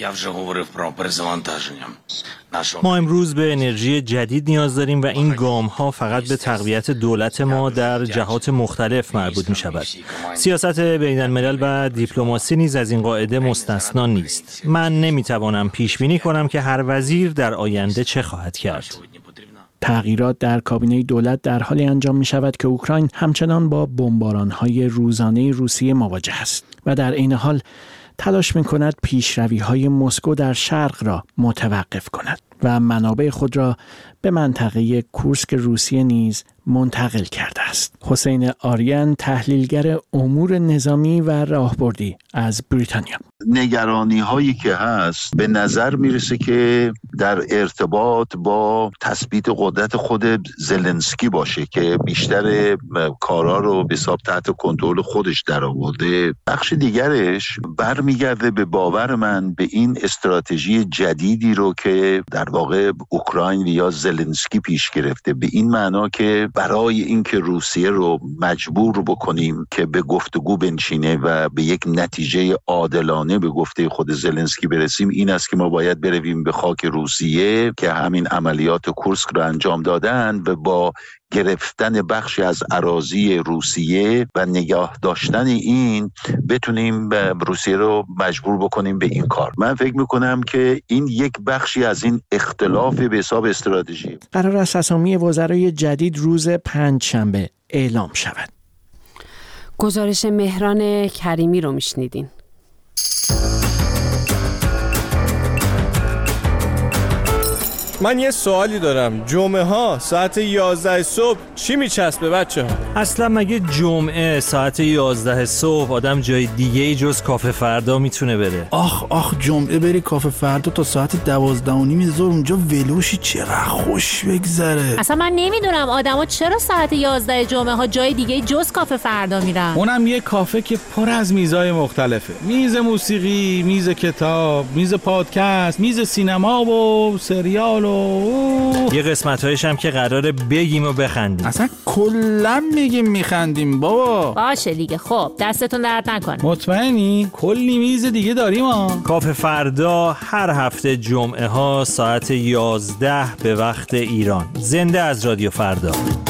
ما امروز به انرژی جدید نیاز داریم و این گام ها فقط به تقویت دولت ما در جهات مختلف مربوط می شود. سیاست بین الملل و دیپلماسی نیز از این قاعده مستثنا نیست. من نمی توانم پیش بینی کنم که هر وزیر در آینده چه خواهد کرد. تغییرات در کابینه دولت در حالی انجام می شود که اوکراین همچنان با بمباران‌های روزانه روسیه مواجه است و در عین حال تلاش می کند پیشروی‌های مسکو در شرق را متوقف کند و منابع خود را به منطقه کورسک روسیه نیز منتقل کرده است. حسین آریان، تحلیلگر امور نظامی و راهبردی از بریتانیا: نگرانی هایی که هست به نظر میرسه که در ارتباط با تثبیت قدرت خود زلنسکی باشه که بیشتر کارا رو به حساب تحت کنترل خودش درآورده. بخش دیگرش برمیگرده به باور من به این استراتژی جدیدی رو که در واقع اوکراین یا زلنسکی پیش گرفته، به این معنا که برای اینکه روسیه رو مجبور بکنیم که به گفتگو بنشینه و به یک نتیجه عادلانه به گفته خود زلنسکی برسیم، این است که ما باید برویم به خاک روسیه که همین عملیات کورسک رو انجام دادن و با گرفتن بخشی از اراضی روسیه و نگاه داشتن این بتونیم روسیه رو مجبور بکنیم به این کار. من فکر میکنم که این یک بخشی از این اختلاف به حساب استراتژی. قرار است اسامی وزرای جدید روز پنجشنبه اعلام شود. گزارش مهران کریمی رو میشنیدین. من یه سوالی دارم. جمعه ها ساعت 11 صبح چی میچسبه بچه ها؟ اصلا مگه جمعه ساعت 11 صبح آدم جای دیگه ای جز کافه فردا میتونه بره؟ آخ جمعه بری کافه فردا تا ساعت 12:30 ظهر اونجا ولوشی، چقدر خوش بگذره. اصلا من نمیدونم آدما چرا ساعت 11 جمعه ها جای دیگه جز کافه فردا میرن. اونم یه کافه که پر از میزای مختلفه. میز موسیقی، میز کتاب، میز پادکست، میز سینما و سریال و یه قسمت‌هایش هم که قراره بگیم و بخندیم. اصلا کلا میگیم میخندیم بابا. باشه دیگه، خب دستتون درد نکنه. مطمئنی؟ کلی میز دیگه داریم ها. کافه فردا هر هفته جمعه ها ساعت 11 به وقت ایران. زنده از رادیو فردا.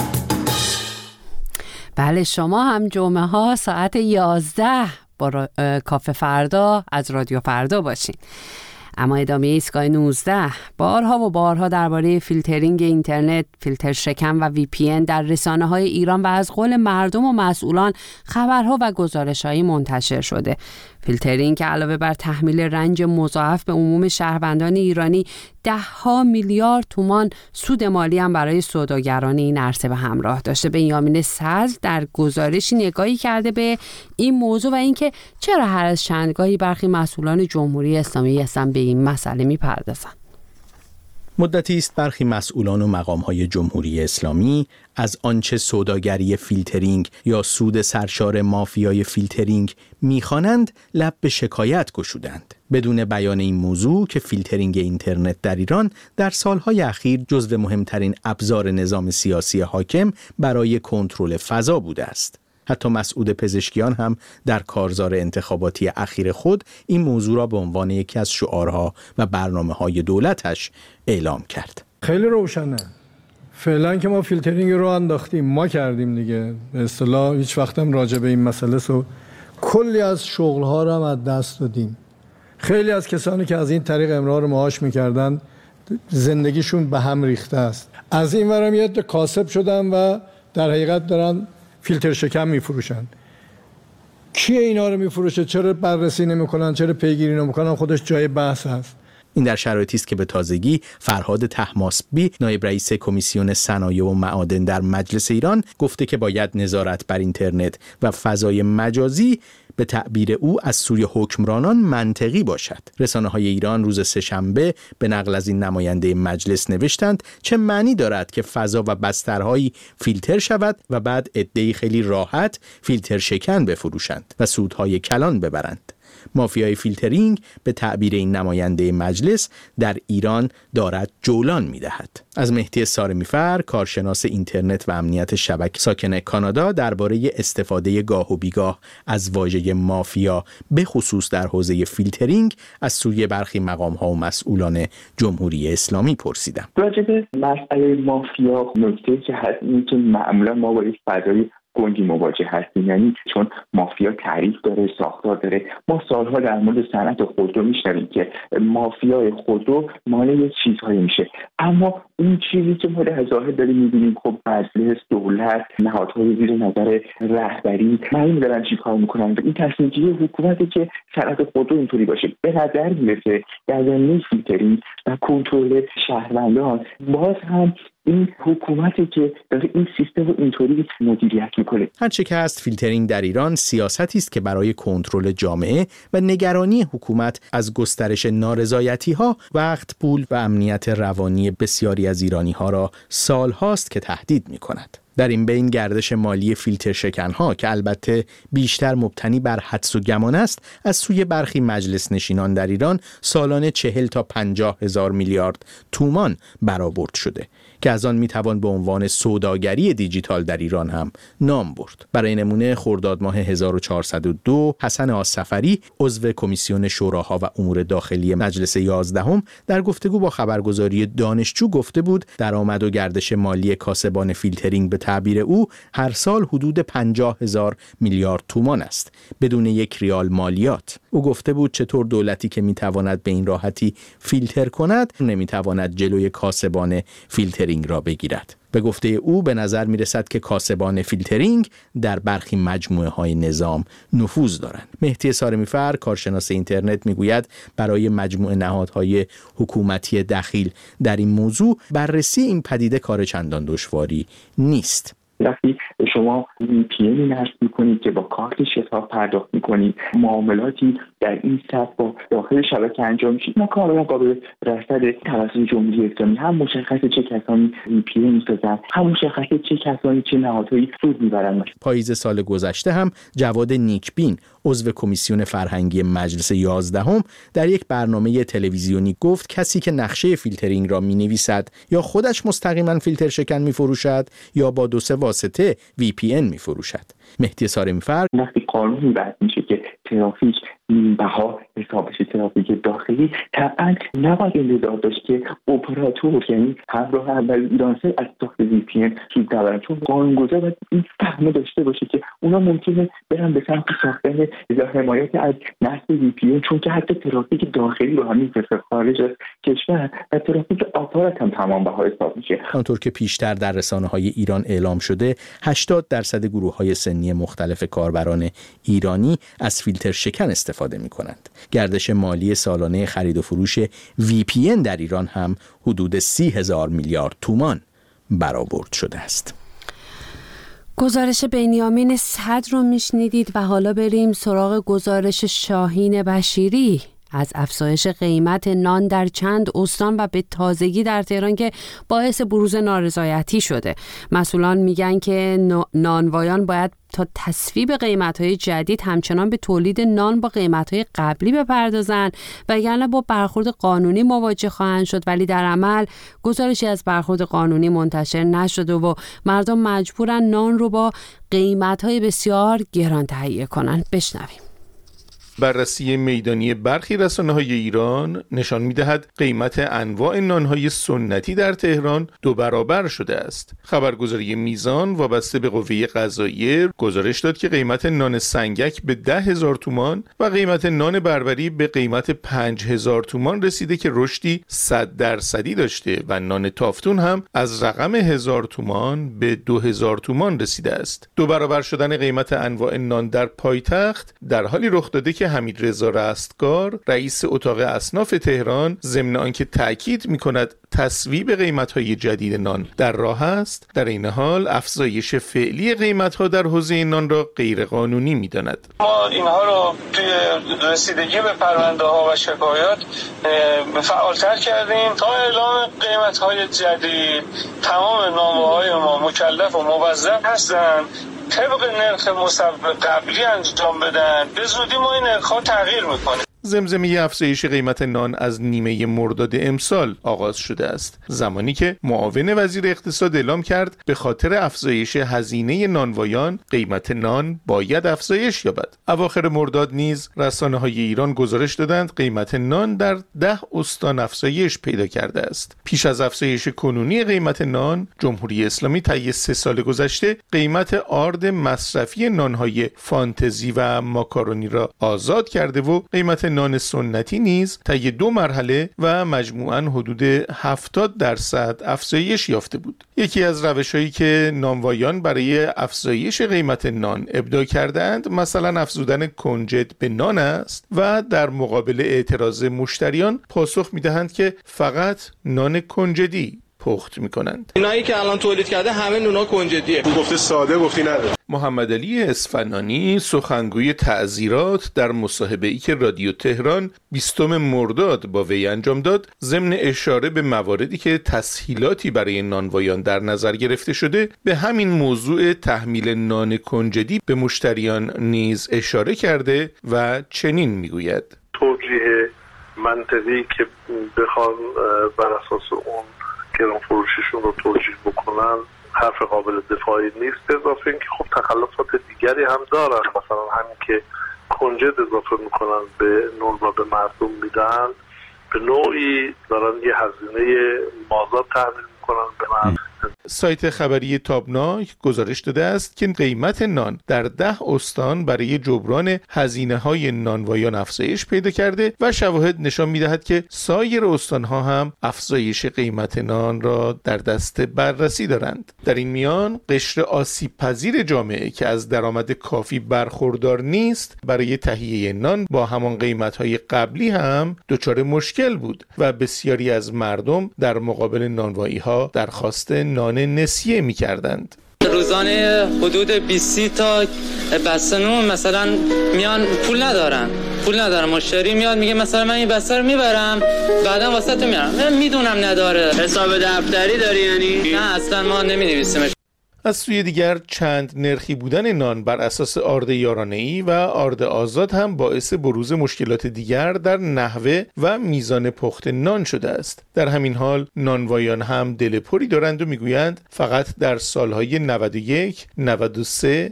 بله، شما هم جمعه ها ساعت 11 با کافه فردا از رادیو فردا باشین. اما ادامه ایستگاه 19 بارها درباره فیلترینگ اینترنت، فیلتر شکن و VPN در رسانه‌های ایران و از قول مردم و مسئولان خبرها و گزارش‌هایی منتشر شده. فیلترینگ که علاوه بر تحمیل رنج مضاعف به عموم شهروندان ایرانی 10 میلیارد تومان سود مالی هم برای سوداگران این عرصه به همراه داشته. بنیامین صدر در گزارشی نگاهی کرده به این موضوع و اینکه چرا هر از چندگاهی برخی مسئولان جمهوری اسلامی هستن به این مسئله میپردازند. مدتی است برخی مسئولان و مقام‌های جمهوری اسلامی از آنچه سوداگری فیلترینگ یا سود سرشار مافیای فیلترینگ می‌خوانند لب به شکایت گشودند، بدون بیان این موضوع که فیلترینگ اینترنت در ایران در سالهای اخیر جزو مهمترین ابزار نظام سیاسی حاکم برای کنترل فضا بوده است. حتی مسعود پزشکیان هم در کارزار انتخاباتی اخیر خود این موضوع را به عنوان یکی از شعارها و برنامه‌های دولتش اعلام کرد. خیلی روشنه. فعلا که ما فیلترینگ رو انداختیم، ما کردیم دیگه، به اصطلاح هیچ وقتم راجع به این مسئله کلی از شغل‌ها رو هم از دست دادیم. خیلی از کسانی که از این طریق امرار معاش می‌کردن زندگیشون به هم ریخته است. از این ورم یه کاسب شدن و در حقیقت دارن فیلتر شکم می‌فروشن. کی اینا رو می‌فروشه؟ چرا بررسی نمی‌کنن؟ چرا پیگیری نمی‌کنن؟ خودش جای بحث است. این در شرایطی است که به تازگی فرهاد طهماسبی نایب رئیس کمیسیون صنایع و معادن در مجلس ایران گفته که باید نظارت بر اینترنت و فضای مجازی به تعبیر او از سوی حکمرانان منطقی باشد. رسانه‌های ایران روز سه‌شنبه به نقل از این نماینده مجلس نوشتند چه معنی دارد که فضا و بسترهایی فیلتر شود و بعد عده‌ای خیلی راحت فیلتر شکن بفروشند و سودهای کلان ببرند. مافیای فیلترینگ به تعبیر این نماینده مجلس در ایران دارد جولان می‌دهد. از مهدی سارمیفر، کارشناس اینترنت و امنیت شبکه ساکن کانادا، درباره استفاده گاه و بیگاه از واژه مافیا به خصوص در حوزه فیلترینگ از سوی برخی مقام‌ها و مسئولان جمهوری اسلامی پرسیدم. راجع به مسئله مافیا نکته که هست اینه که معمولا ما با یک فضای گنگی مواجه هستیم، یعنی چون مافیا تعریف داره، ساختار داره. ما سالها در مورد صنعت خودرو میشنویم که مافیای خودرو مال یک چیزهایی میشه، اما اون چیزی که ما در ظاهر داریم میبینیم خب مجلس، دولت، نهادهای زیر نظر رهبری معلوم دارن چی کار میکنن. این تصمیم گیری حکومتی که صنعت خودرو اینطوری باشه به نظر میرسه در زمینه فیلترینگ و کنترل شهروندان باز هم این حکومتی که داره این سیستم رو اینطوری مدیریت میکنه. هرچه که هست فیلترینگ در ایران سیاستی است که برای کنترل جامعه و نگرانی حکومت از گسترش نارضایتی‌ها وقت، پول و امنیت روانی بسیاری از ایرانی‌ها را سال‌هاست که تهدید می‌کند. در این بین گردش مالی فیلتر شکن‌ها که البته بیشتر مبتنی بر حدس و گمان است، از سوی برخی مجلس نشینان در ایران سالانه 40 تا 50 هزار میلیارد تومان برآورد شده که از آن میتوان به عنوان سوداگری دیجیتال در ایران هم نام برد. برای نمونه خرداد ماه 1402 حسن آصفری عضو کمیسیون شوراها و امور داخلی مجلس 11 در گفتگو با خبرگزاری دانشجو گفته بود درآمد و گردش مالی کاسبان فیلترینگ به تعبیر او هر سال حدود 50 هزار میلیارد تومان است بدون یک ریال مالیات. او گفته بود چطور دولتی که میتواند به این راحتی فیلتر کند نمیتواند جلوی کاسبان فیلترینگ را بگیرد. به گفته او به نظر می رسد که کاسبان فیلترینگ در برخی مجموعه های نظام نفوذ دارند. مهدی سارمیفر، کارشناس اینترنت، می گوید برای مجموعه نهادهای حکومتی دخیل در این موضوع بررسی این پدیده کار چندان دشواری نیست. وقتی شما VPN نصب میکنید که با کارت شفاف پرداخت میکنید، معاملاتی در این سطح با داخل شبکه انجام میشه، ما کاملا قابل رصد توسط جمهوری اسلامی هم مشخصه چه کسانی VPN میسازن، هم مشخصه چه کسانی چه نهادهایی سود میبرن. پاییز سال گذشته هم جواد نیکبین عضو کمیسیون فرهنگی مجلس 11 در یک برنامه تلویزیونی گفت کسی که نقشه فیلترینگ را می‌نویسد یا خودش مستقیما فیلتر شکن می‌فروشد یا با 2-3 واسطه VPN می‌فروشد. مهدی سارمیفر وقتی قانونی وضع میشه که ترافیک بها حساب بشه، ترافیک داخلی، طبعا نباید انتظار داشت که اپراتور یعنی همراه اول ایرانسل از ساخت VPN سود ببرن، چون قانونگذار باید این فهم داشته باشه که اونا ممکنه برن به سمت ساختن حمایت از نصب VPN، چون که حتی ترافیک داخلی رو همین فرق خارج از کشور و ترافیک آپارات هم تمام بها حساب میشه. آنطور که پیشتر در رسانه‌های ایران اعلام شده 80% گروه‌های سنی مختلف کاربران ایرانی از فیلتر شکن استفاده می‌کنند. گردش مالی سالانه خرید و فروش VPN در ایران هم حدود 30,000 میلیارد تومان برآورد شده است. گزارش بنیامین صدر رو میشنیدید و حالا بریم سراغ گزارش شاهین بشیری از افزایش قیمت نان در چند استان و به تازگی در تهران که باعث بروز نارضایتی شده. مسئولان میگن که نانوایان باید تا تصویب قیمت‌های جدید همچنان به تولید نان با قیمت‌های قبلی بپردازن و یعنی با برخورد قانونی مواجه خواهند شد، ولی در عمل گزارشی از برخورد قانونی منتشر نشده و مردم مجبورن نان رو با قیمت‌های بسیار گران تهیه کنن. بشنویم. بررسی میدانی برخی رسانه‌های ایران نشان می‌دهد قیمت انواع نان‌های سنتی در تهران 2 برابر شده است. خبرگزاری میزان وابسته به قوه قضاییه گزارش داد که قیمت نان سنگک به 10,000 تومان و قیمت نان بربری به قیمت 5,000 تومان رسیده که رشدی 100% داشته و نان تافتون هم از رقم 1,000 تومان به 2,000 تومان رسیده است. 2 برابر شدن قیمت انواع نان در پایتخت در حالی رخ داده که حمیدرضا رستگار رئیس اتاق اصناف تهران ضمن آنکه تاکید می‌کند تصویب قیمت‌های جدید نان در راه است، در این حال افزایش فعلی قیمت‌ها در حوزه نان را غیرقانونی می‌داند. ما اینها رو توی رسیدگی به پرونده‌ها و شکایات فعال‌تر کردیم تا اعلام قیمت‌های جدید. تمام نامه‌های ما مکلف و موظف هستند طبق نرخ مسبب قبلی انجام بدن. به زودی ما این نرخ‌ها تغییر می‌کنیم. زمزمه افزایش قیمت نان از نیمه مرداد امسال آغاز شده است، زمانی که معاون وزیر اقتصاد اعلام کرد به خاطر افزایش هزینه نانوایان قیمت نان باید افزایش یابد. اواخر مرداد نیز رسانه‌های ایران گزارش دادند قیمت نان در 10 استان افزایش پیدا کرده است. پیش از افزایش کنونی قیمت نان، جمهوری اسلامی طی 3 سال گذشته قیمت آرد مصرفی نان‌های فانتزی و ماکارونی را آزاد کرده و قیمت نان سنتی نیز طی 2 مرحله و مجموعاً حدود 70% افزایش یافته بود. یکی از روش‌هایی که نانوایان برای افزایش قیمت نان ابداع کردند مثلا افزودن کنجد به نان است و در مقابل اعتراض مشتریان پاسخ می‌دهند که فقط نان کنجدی پخت می‌کنند. اینایی که الان تولید کرده همه نونا کنجدیه. گفته ساده گفتی نداره. محمد علی اصفهانی سخنگوی تعزیرات در مصاحبه‌ای که رادیو تهران 20 مرداد با وی انجام داد ضمن اشاره به مواردی که تسهیلاتی برای نانوایان در نظر گرفته شده به همین موضوع تحمیل نان کنجدی به مشتریان نیز اشاره کرده و چنین میگوید: توجیه منطقی که بخوان بر اساس اون گران فروشیشون رو توجیه بکنن حرف قابل دفاعی نیست. اضافه این که خب تخلفات دیگری هم دارن، مثلا همین که کنجد اضافه میکنن به نون و به مردم میدن به نوعی دارن یه هزینه مازاد تحمیل میکنن به مردم. سایت خبری تابناک گزارش داده است که قیمت نان در 10 استان برای جبران هزینه‌های نانوایان افزایش پیدا کرده و شواهد نشان می‌دهد که سایر استان‌ها هم افزایش قیمت نان را در دست بررسی دارند. در این میان قشر آسیب‌پذیر جامعه که از درآمد کافی برخوردار نیست برای تهیه نان با همان قیمت‌های قبلی هم دچار مشکل بود و بسیاری از مردم در مقابل نانوایی‌ها درخواست نان نسیه می کردند. روزانه حدود 20 تا بسته نون مثلا میان پول ندارن مشتری میاد میگه مثلا من این بسته رو میبرم بعدا واسه تو میارم. من میدونم نداره. حساب دفتری داری یعنی؟ نه اصلا ما نمی‌نویسیمش. از سوی دیگر چند نرخی بودن نان بر اساس آرد یارانه‌ای و آرد آزاد هم باعث بروز مشکلات دیگر در نحوه و میزان پخت نان شده است. در همین حال نانوایان هم دل پری دارند و میگویند فقط در سالهای 91, 93,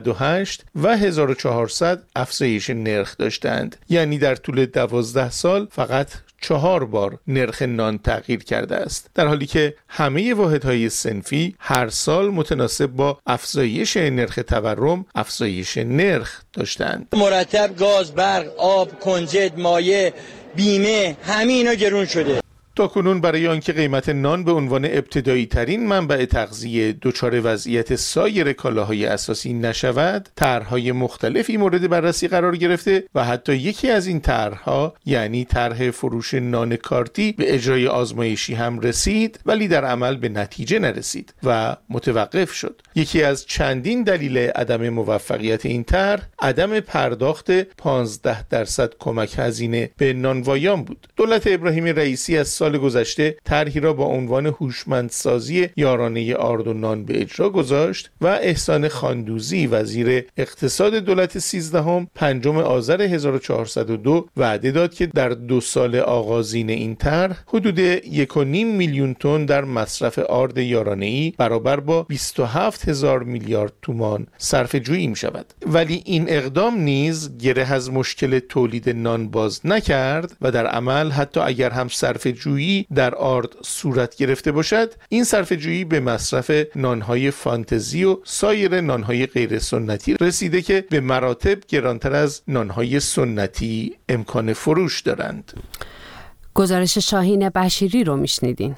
98 و 1400 افزایش نرخ داشتند. یعنی در طول 12 سال فقط 4 بار نرخ نان تغییر کرده است، در حالی که همه واحدهای صنفی هر سال متناسب با افزایش نرخ تورم افزایش نرخ داشتند. مرتب گاز، برق، آب، کنجد، مایع، بیمه همه اینا گرون شده. تاکنون برای آنکه قیمت نان به عنوان ابتدایی ترین منبع تغذیه دچار وضعیت سایر کالاهای اساسی نشود، طرح‌های مختلفی مورد بررسی قرار گرفته و حتی یکی از این طرح‌ها یعنی طرح فروش نان کارتی به اجرای آزمایشی هم رسید ولی در عمل به نتیجه نرسید و متوقف شد. یکی از چندین دلیل عدم موفقیت این طرح عدم پرداخت 15% کمک هزینه به نانوایان بود. دولت ابراهیم رئیسی از سال گذشته طرحی را با عنوان هوشمندسازی یارانه آرد و نان به اجرا گذاشت و احسان خاندوزی وزیر اقتصاد دولت 13 5 آذر 1402 وعده داد که در 2 سال آغازین این طرح حدود 1.5 میلیون تن در مصرف آرد یارانه‌ای برابر با 27,000 میلیارد تومان صرفه‌جویی می‌شود. ولی این اقدام نیز گره از مشکل تولید نان باز نکرد و در عمل حتی اگر هم صرفه‌جویی در آرد صورت گرفته باشد، این صرفه‌جویی به مصرف نان‌های فانتزی و سایر نان‌های غیر سنتی رسیده که به مراتب گرانتر از نان‌های سنتی امکان فروش دارند. گزارش شاهین بشیری رو میشنیدین.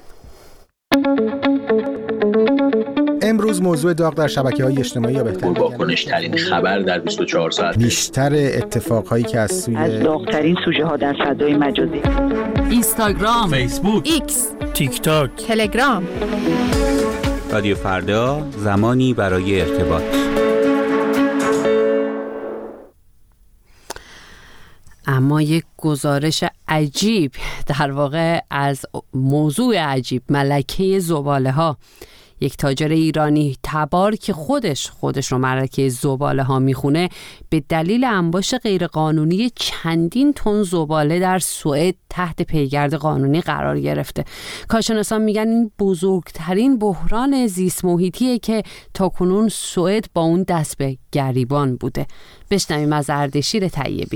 امروز موضوع داغ در شبکه‌های اجتماعی یا بهتر واکنش‌ترین خبر در 24 ساعت، بیشتر اتفاقهایی که از داغ‌ترین سوژه‌ها در فضای مجازی، اینستاگرام، فیسبوک، ایکس، تیک تاک، تلگرام. رادیو فردا، زمانی برای ارتباط. اما یک گزارش عجیب، در واقع از موضوع عجیب، ملکه زباله‌ها. یک تاجر ایرانی تبار که خودش رو ملکه زباله‌ها میخونه، به دلیل انباش غیرقانونی چندین تن زباله در سوئد تحت پیگرد قانونی قرار گرفته. کارشناسان میگن این بزرگترین بحران زیست محیطیه که تاکنون سوئد با اون دست به گریبان بوده. بشنویم از اردشیر طیبی.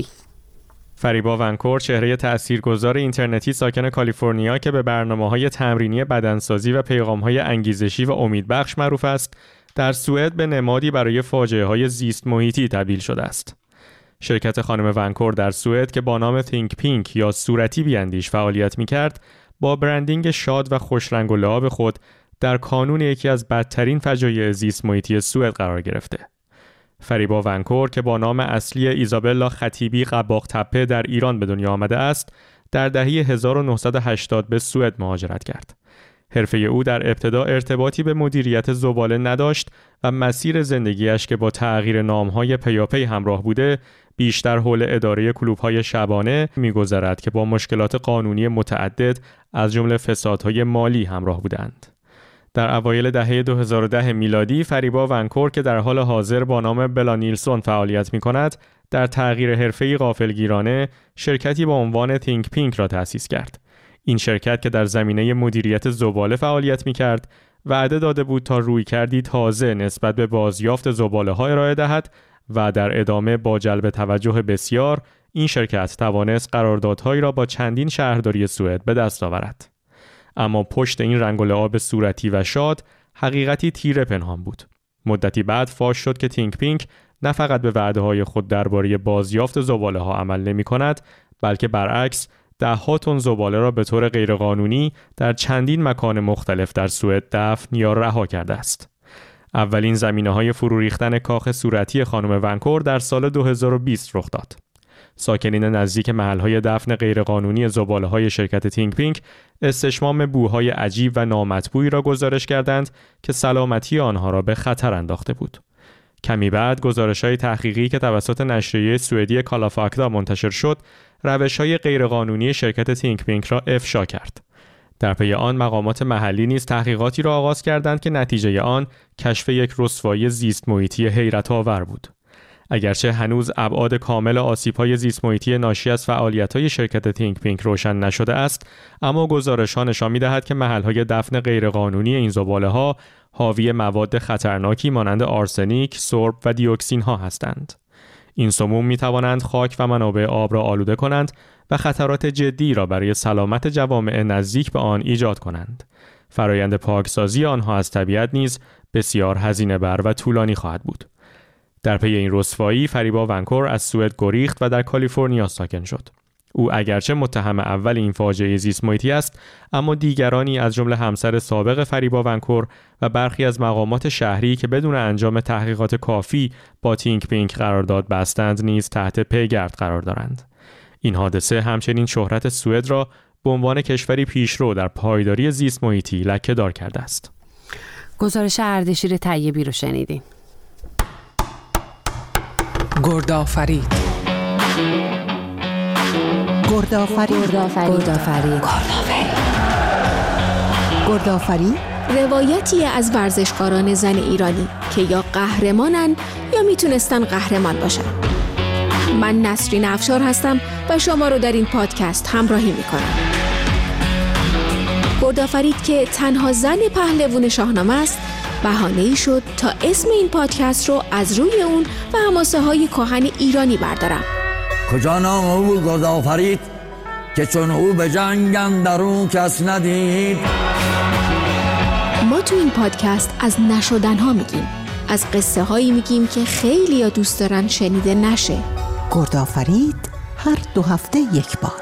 فریبا ونکور، چهره تاثیرگذار اینترنتی ساکن کالیفرنیا که به برنامه‌های تمرینی بدنسازی و پیغام‌های انگیزشی و امیدبخش معروف است، در سوئد به نمادی برای فاجعه‌های زیست محیطی تبدیل شده است. شرکت خانم ونکور در سوئد که با نام تینک پینک یا صورتی بیاندیش فعالیت می‌کرد، با برندینگ شاد و خوشرنگ و لعاب خود در کانون یکی از بدترین فجایع زیست محیطی سوئد قرار گرفته. فریبا ونکور که با نام اصلی ایزابلا خطیبی قباق تپه در ایران به دنیا آمده است، در دهه 1980 به سوئد مهاجرت کرد. حرفه او در ابتدا ارتباطی به مدیریت زباله نداشت و مسیر زندگیش که با تغییر نام‌های پیاپی همراه بوده، بیشتر حول اداره کلوب‌های شبانه می‌گذرد که با مشکلات قانونی متعدد از جمله فسادهای مالی همراه بودند. در اوایل دهه 2010 میلادی، فریبا ونکور که در حال حاضر با نام بلا نیلسون فعالیت می‌کند، در تغییر حرفه‌ای غافلگیرانه شرکتی با عنوان تینک پینک را تأسیس کرد. این شرکت که در زمینه مدیریت زباله فعالیت می‌کرد، وعده داده بود تا رویکردی تازه نسبت به بازیافت زباله‌ها ارائه دهد و در ادامه با جلب توجه بسیار، این شرکت توانست قراردادهایی را با چندین شهرداری سوئد به دست آورد. اما پشت این رنگ و لعاب صورتی و شاد حقیقتی تیره پنهان بود. مدتی بعد فاش شد که تینک پینک نه فقط به وعده‌های خود درباره بازیافت زباله‌ها عمل نمی‌کند، بلکه برعکس 10 تن زباله را به طور غیرقانونی در چندین مکان مختلف در سوئد دفن یا رها کرده است. اولین زمینه‌های فرو ریختن کاخ صورتی خانم ونکور در سال 2020 رخ داد. ساکنین نزدیک محل‌های دفن غیرقانونی زباله‌های شرکت تینک پینک استشمام بوهای عجیب و نامطبوعی را گزارش کردند که سلامتی آنها را به خطر انداخته بود. کمی بعد گزارش‌های تحقیقی که توسط نشریه سوئدی کالافاکتا منتشر شد، روش‌های غیرقانونی شرکت تینک پینک را افشا کرد. در پی آن مقامات محلی نیز تحقیقاتی را آغاز کردند که نتیجه آن کشف یک رسوایی زیست محیطی حیرت‌آور بود. اگرچه هنوز ابعاد کامل آسیب‌های زیست محیطی ناشی از فعالیت‌های شرکت تینک پینک روشن نشده است، اما گزارش‌ها نشان می‌دهد که محل‌های دفن غیرقانونی این زباله‌ها حاوی مواد خطرناکی مانند آرسنیک، سرب و دیوکسین‌ها هستند. این سموم می‌توانند خاک و منابع آب را آلوده کنند و خطرات جدی را برای سلامت جوامع نزدیک به آن ایجاد کنند. فرایند پاکسازی آنها از طبیعت نیز بسیار هزینه‌بر و طولانی خواهد بود. در پی این رسوایی، فریبا ونکور از سوئد گریخت و در کالیفرنیا ساکن شد. او اگرچه متهم اول این فاجعه زیست محیطی است، اما دیگرانی از جمله همسر سابق فریبا ونکور و برخی از مقامات شهری که بدون انجام تحقیقات کافی با تینک پینک قرارداد بستند نیز تحت پیگرد قرار دارند. این حادثه همچنین شهرت سوئد را به عنوان کشوری پیشرو در پایداری زیست محیطی لکه‌دار کرده است. گزارش اردشیر طیبی رو شنیدین. گردآفرید. گردآفرید. گردآفرید روایتی از ورزشکاران زن ایرانی که یا قهرمانن یا میتونستن قهرمان باشن. من نسرین افشار هستم و شما رو در این پادکست همراهی میکنم. گردآفرید که تنها زن پهلوان شاهنامه است، بهانه‌ای شد تا اسم این پادکست رو از روی اون و حماسه های کهن ایرانی بردارم. کجا نام او بود گردآفرید که چون او به جنگ اندرون کس ندید. ما تو این پادکست از نشدنها میگیم، از قصه هایی میگیم که خیلی ها دوست دارن شنیده نشه. گردآفرید هر 2 هفته یک بار.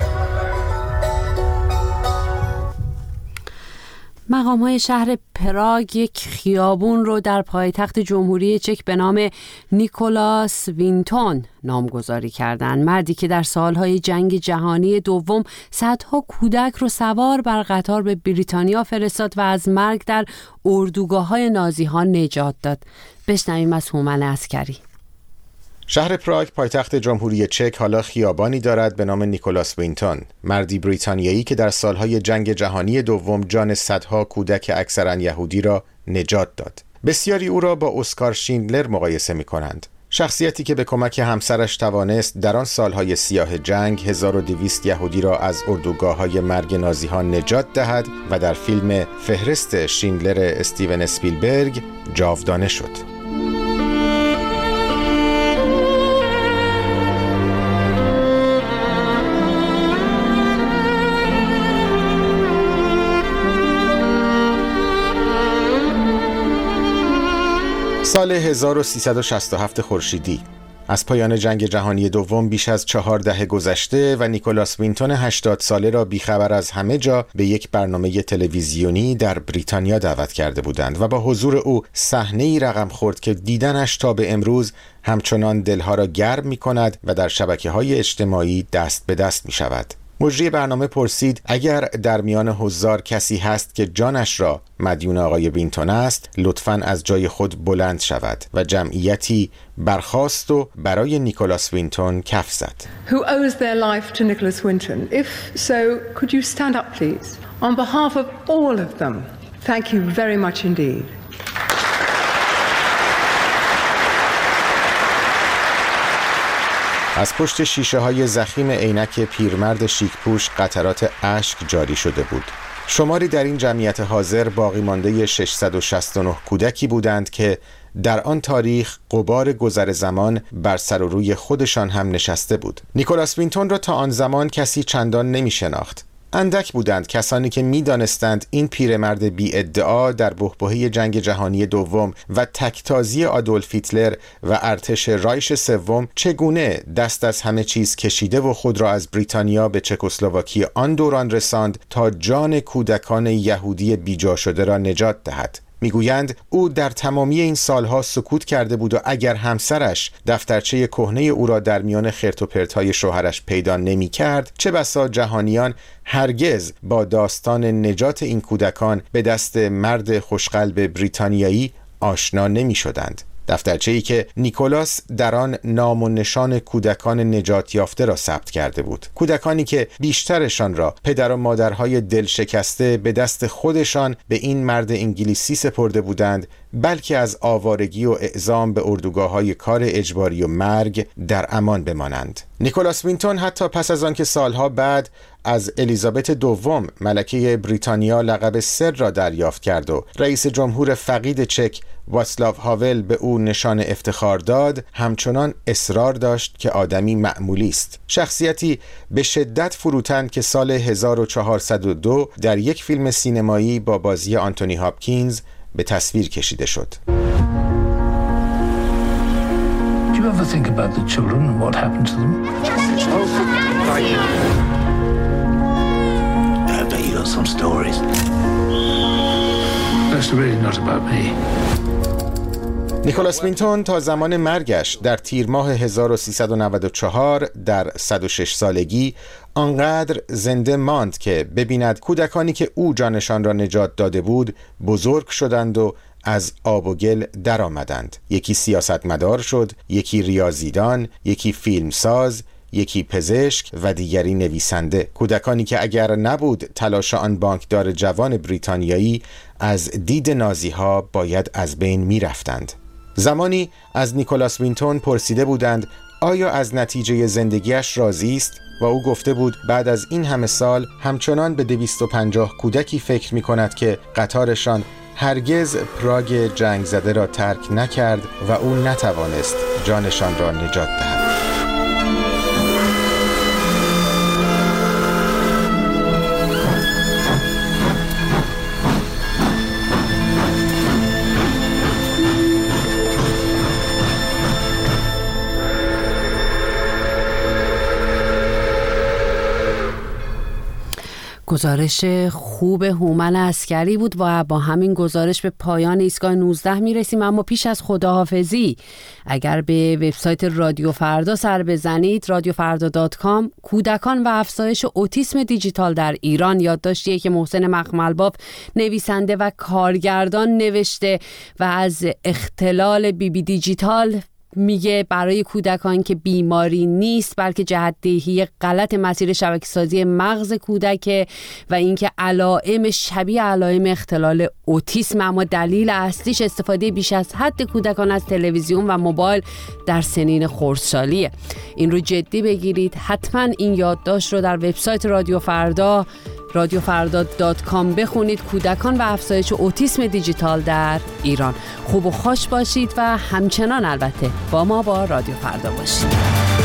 مقام‌های شهر پراگ یک خیابون رو در پایتخت جمهوری چک به نام نیکولاس وینتون نامگذاری کردند. مردی که در سالهای جنگ جهانی دوم صدها کودک رو سوار بر قطار به بریتانیا فرستاد و از مرگ در اردوگاه‌های نازی‌ها نجات داد. بشنویم از هومن عسکری. شهر پراگ پایتخت جمهوری چک حالا خیابانی دارد به نام نیکولاس وینتون، مردی بریتانیایی که در سالهای جنگ جهانی دوم جان صدها کودک اکثرا یهودی را نجات داد. بسیاری او را با اسکار شیندلر مقایسه می‌کنند. شخصیتی که به کمک همسرش توانست در آن سالهای سیاه جنگ 1200 یهودی را از اردوگاه‌های مرگ نازی‌ها نجات دهد و در فیلم فهرست شیندلر استیون اسپیلبرگ جاودانه شد. سال 1367 خورشیدی، از پایان جنگ جهانی دوم بیش از 4 دهه گذشته و نیکولاس وینتون 80 ساله را بیخبر از همه جا به یک برنامه تلویزیونی در بریتانیا دعوت کرده بودند و با حضور او صحنه‌ای رقم خورد که دیدنش تا به امروز همچنان دلها را گرم می کند و در شبکه‌های اجتماعی دست به دست می شود. مجری برنامه پرسید اگر در میان حضار کسی هست که جانش را مدیون آقای وینتون است، لطفاً از جای خود بلند شود و جمعیتی برخاست و برای نیکولاس وینتون کف زد. Who owes their life to Nicholas Winton? If so, could you stand up please? On behalf of all of them, thank you very much indeed. از پشت شیشه های ضخیم عینک پیرمرد شیک‌پوش قطرات اشک جاری شده بود. شماری در این جمعیت حاضر باقی مانده 669 کودکی بودند که در آن تاریخ غبار گذر زمان بر سر و روی خودشان هم نشسته بود. نیکولاس وینتون را تا آن زمان کسی چندان نمی شناخت. اندک بودند کسانی که می دانستند این پیرمرد بی ادعا در بحبوحه جنگ جهانی دوم و تکتازی آدولف هیتلر و ارتش رایش سوم چگونه دست از همه چیز کشیده و خود را از بریتانیا به چکسلواکی آن دوران رساند تا جان کودکان یهودی بیجا شده را نجات دهد. میگویند او در تمامی این سالها سکوت کرده بود و اگر همسرش دفترچه کهنه او را در میان خرت و پرت‌های شوهرش پیدا نمی‌کرد، چه بسا جهانیان هرگز با داستان نجات این کودکان به دست مرد خوشقلب بریتانیایی آشنا نمی‌شدند. دفترچه‌ای که نیکولاس در آن نام و نشان کودکان نجات یافته را ثبت کرده بود. کودکانی که بیشترشان را پدر و مادرهای دل شکسته به دست خودشان به این مرد انگلیسی سپرده بودند، بلکه از آوارگی و اعزام به اردوگاه‌های کار اجباری و مرگ در امان بمانند. نیکولاس وینتون حتی پس از آن که سالها بعد از الیزابت دوم ملکه بریتانیا لقب سر را دریافت کرد و رئیس جمهور فقید چک واتسلاو هاول به او نشان افتخار داد، همچنان اصرار داشت که آدمی معمولی است. شخصیتی به شدت فروتن که سال 1402 در یک فیلم سینمایی با بازی آنتونی هاپکینز به تصویر کشیده شد. Do you ever think about the children and what happened to them? I bet you got some stories. That's really not about me. نیکولاس وینتون تا زمان مرگش در تیر ماه 1394 در 106 سالگی آنقدر زنده ماند که ببیند کودکانی که او جانشان را نجات داده بود بزرگ شدند و از آب و گل در آمدند. یکی سیاستمدار شد، یکی ریاضیدان، یکی فیلمساز، یکی پزشک و دیگری نویسنده. کودکانی که اگر نبود تلاش آن بانکدار جوان بریتانیایی، از دید نازی‌ها باید از بین می‌رفتند. زمانی از نیکولاس وینتون پرسیده بودند آیا از نتیجه زندگیش راضی است و او گفته بود بعد از این همه سال همچنان به 250 کودکی فکر می‌کند که قطارشان هرگز پراگ جنگ زده را ترک نکرد و او نتوانست جانشان را نجات دهد. گزارش خوب هومن عسکری بود و با همین گزارش به پایان ایستگاه 19 میرسیم. اما پیش از خداحافظی اگر به وبسایت رادیو فردا سر بزنید، radiofarda.com، کودکان و افزایش اوتیسم دیجیتال در ایران، یادداشتیه که محسن مخملباف نویسنده و کارگردان نوشته و از اختلال بیبی دیجیتال میگه برای کودکان که بیماری نیست بلکه جهت‌دهی غلط مسیر شبکه‌سازی مغز کودک و اینکه علائم شبیه علائم اختلال اوتیسم، اما دلیل اصلیش استفاده بیش از حد کودکان از تلویزیون و موبایل در سنین خردسالیه. این رو جدی بگیرید. حتما این یادداشت رو در وبسایت رادیو فردا radiofarda.com بخونید. کودکان و افزایش اوتیسم دیجیتال در ایران. خوب و خوش باشید و همچنان البته با ما با رادیو فردا باشید.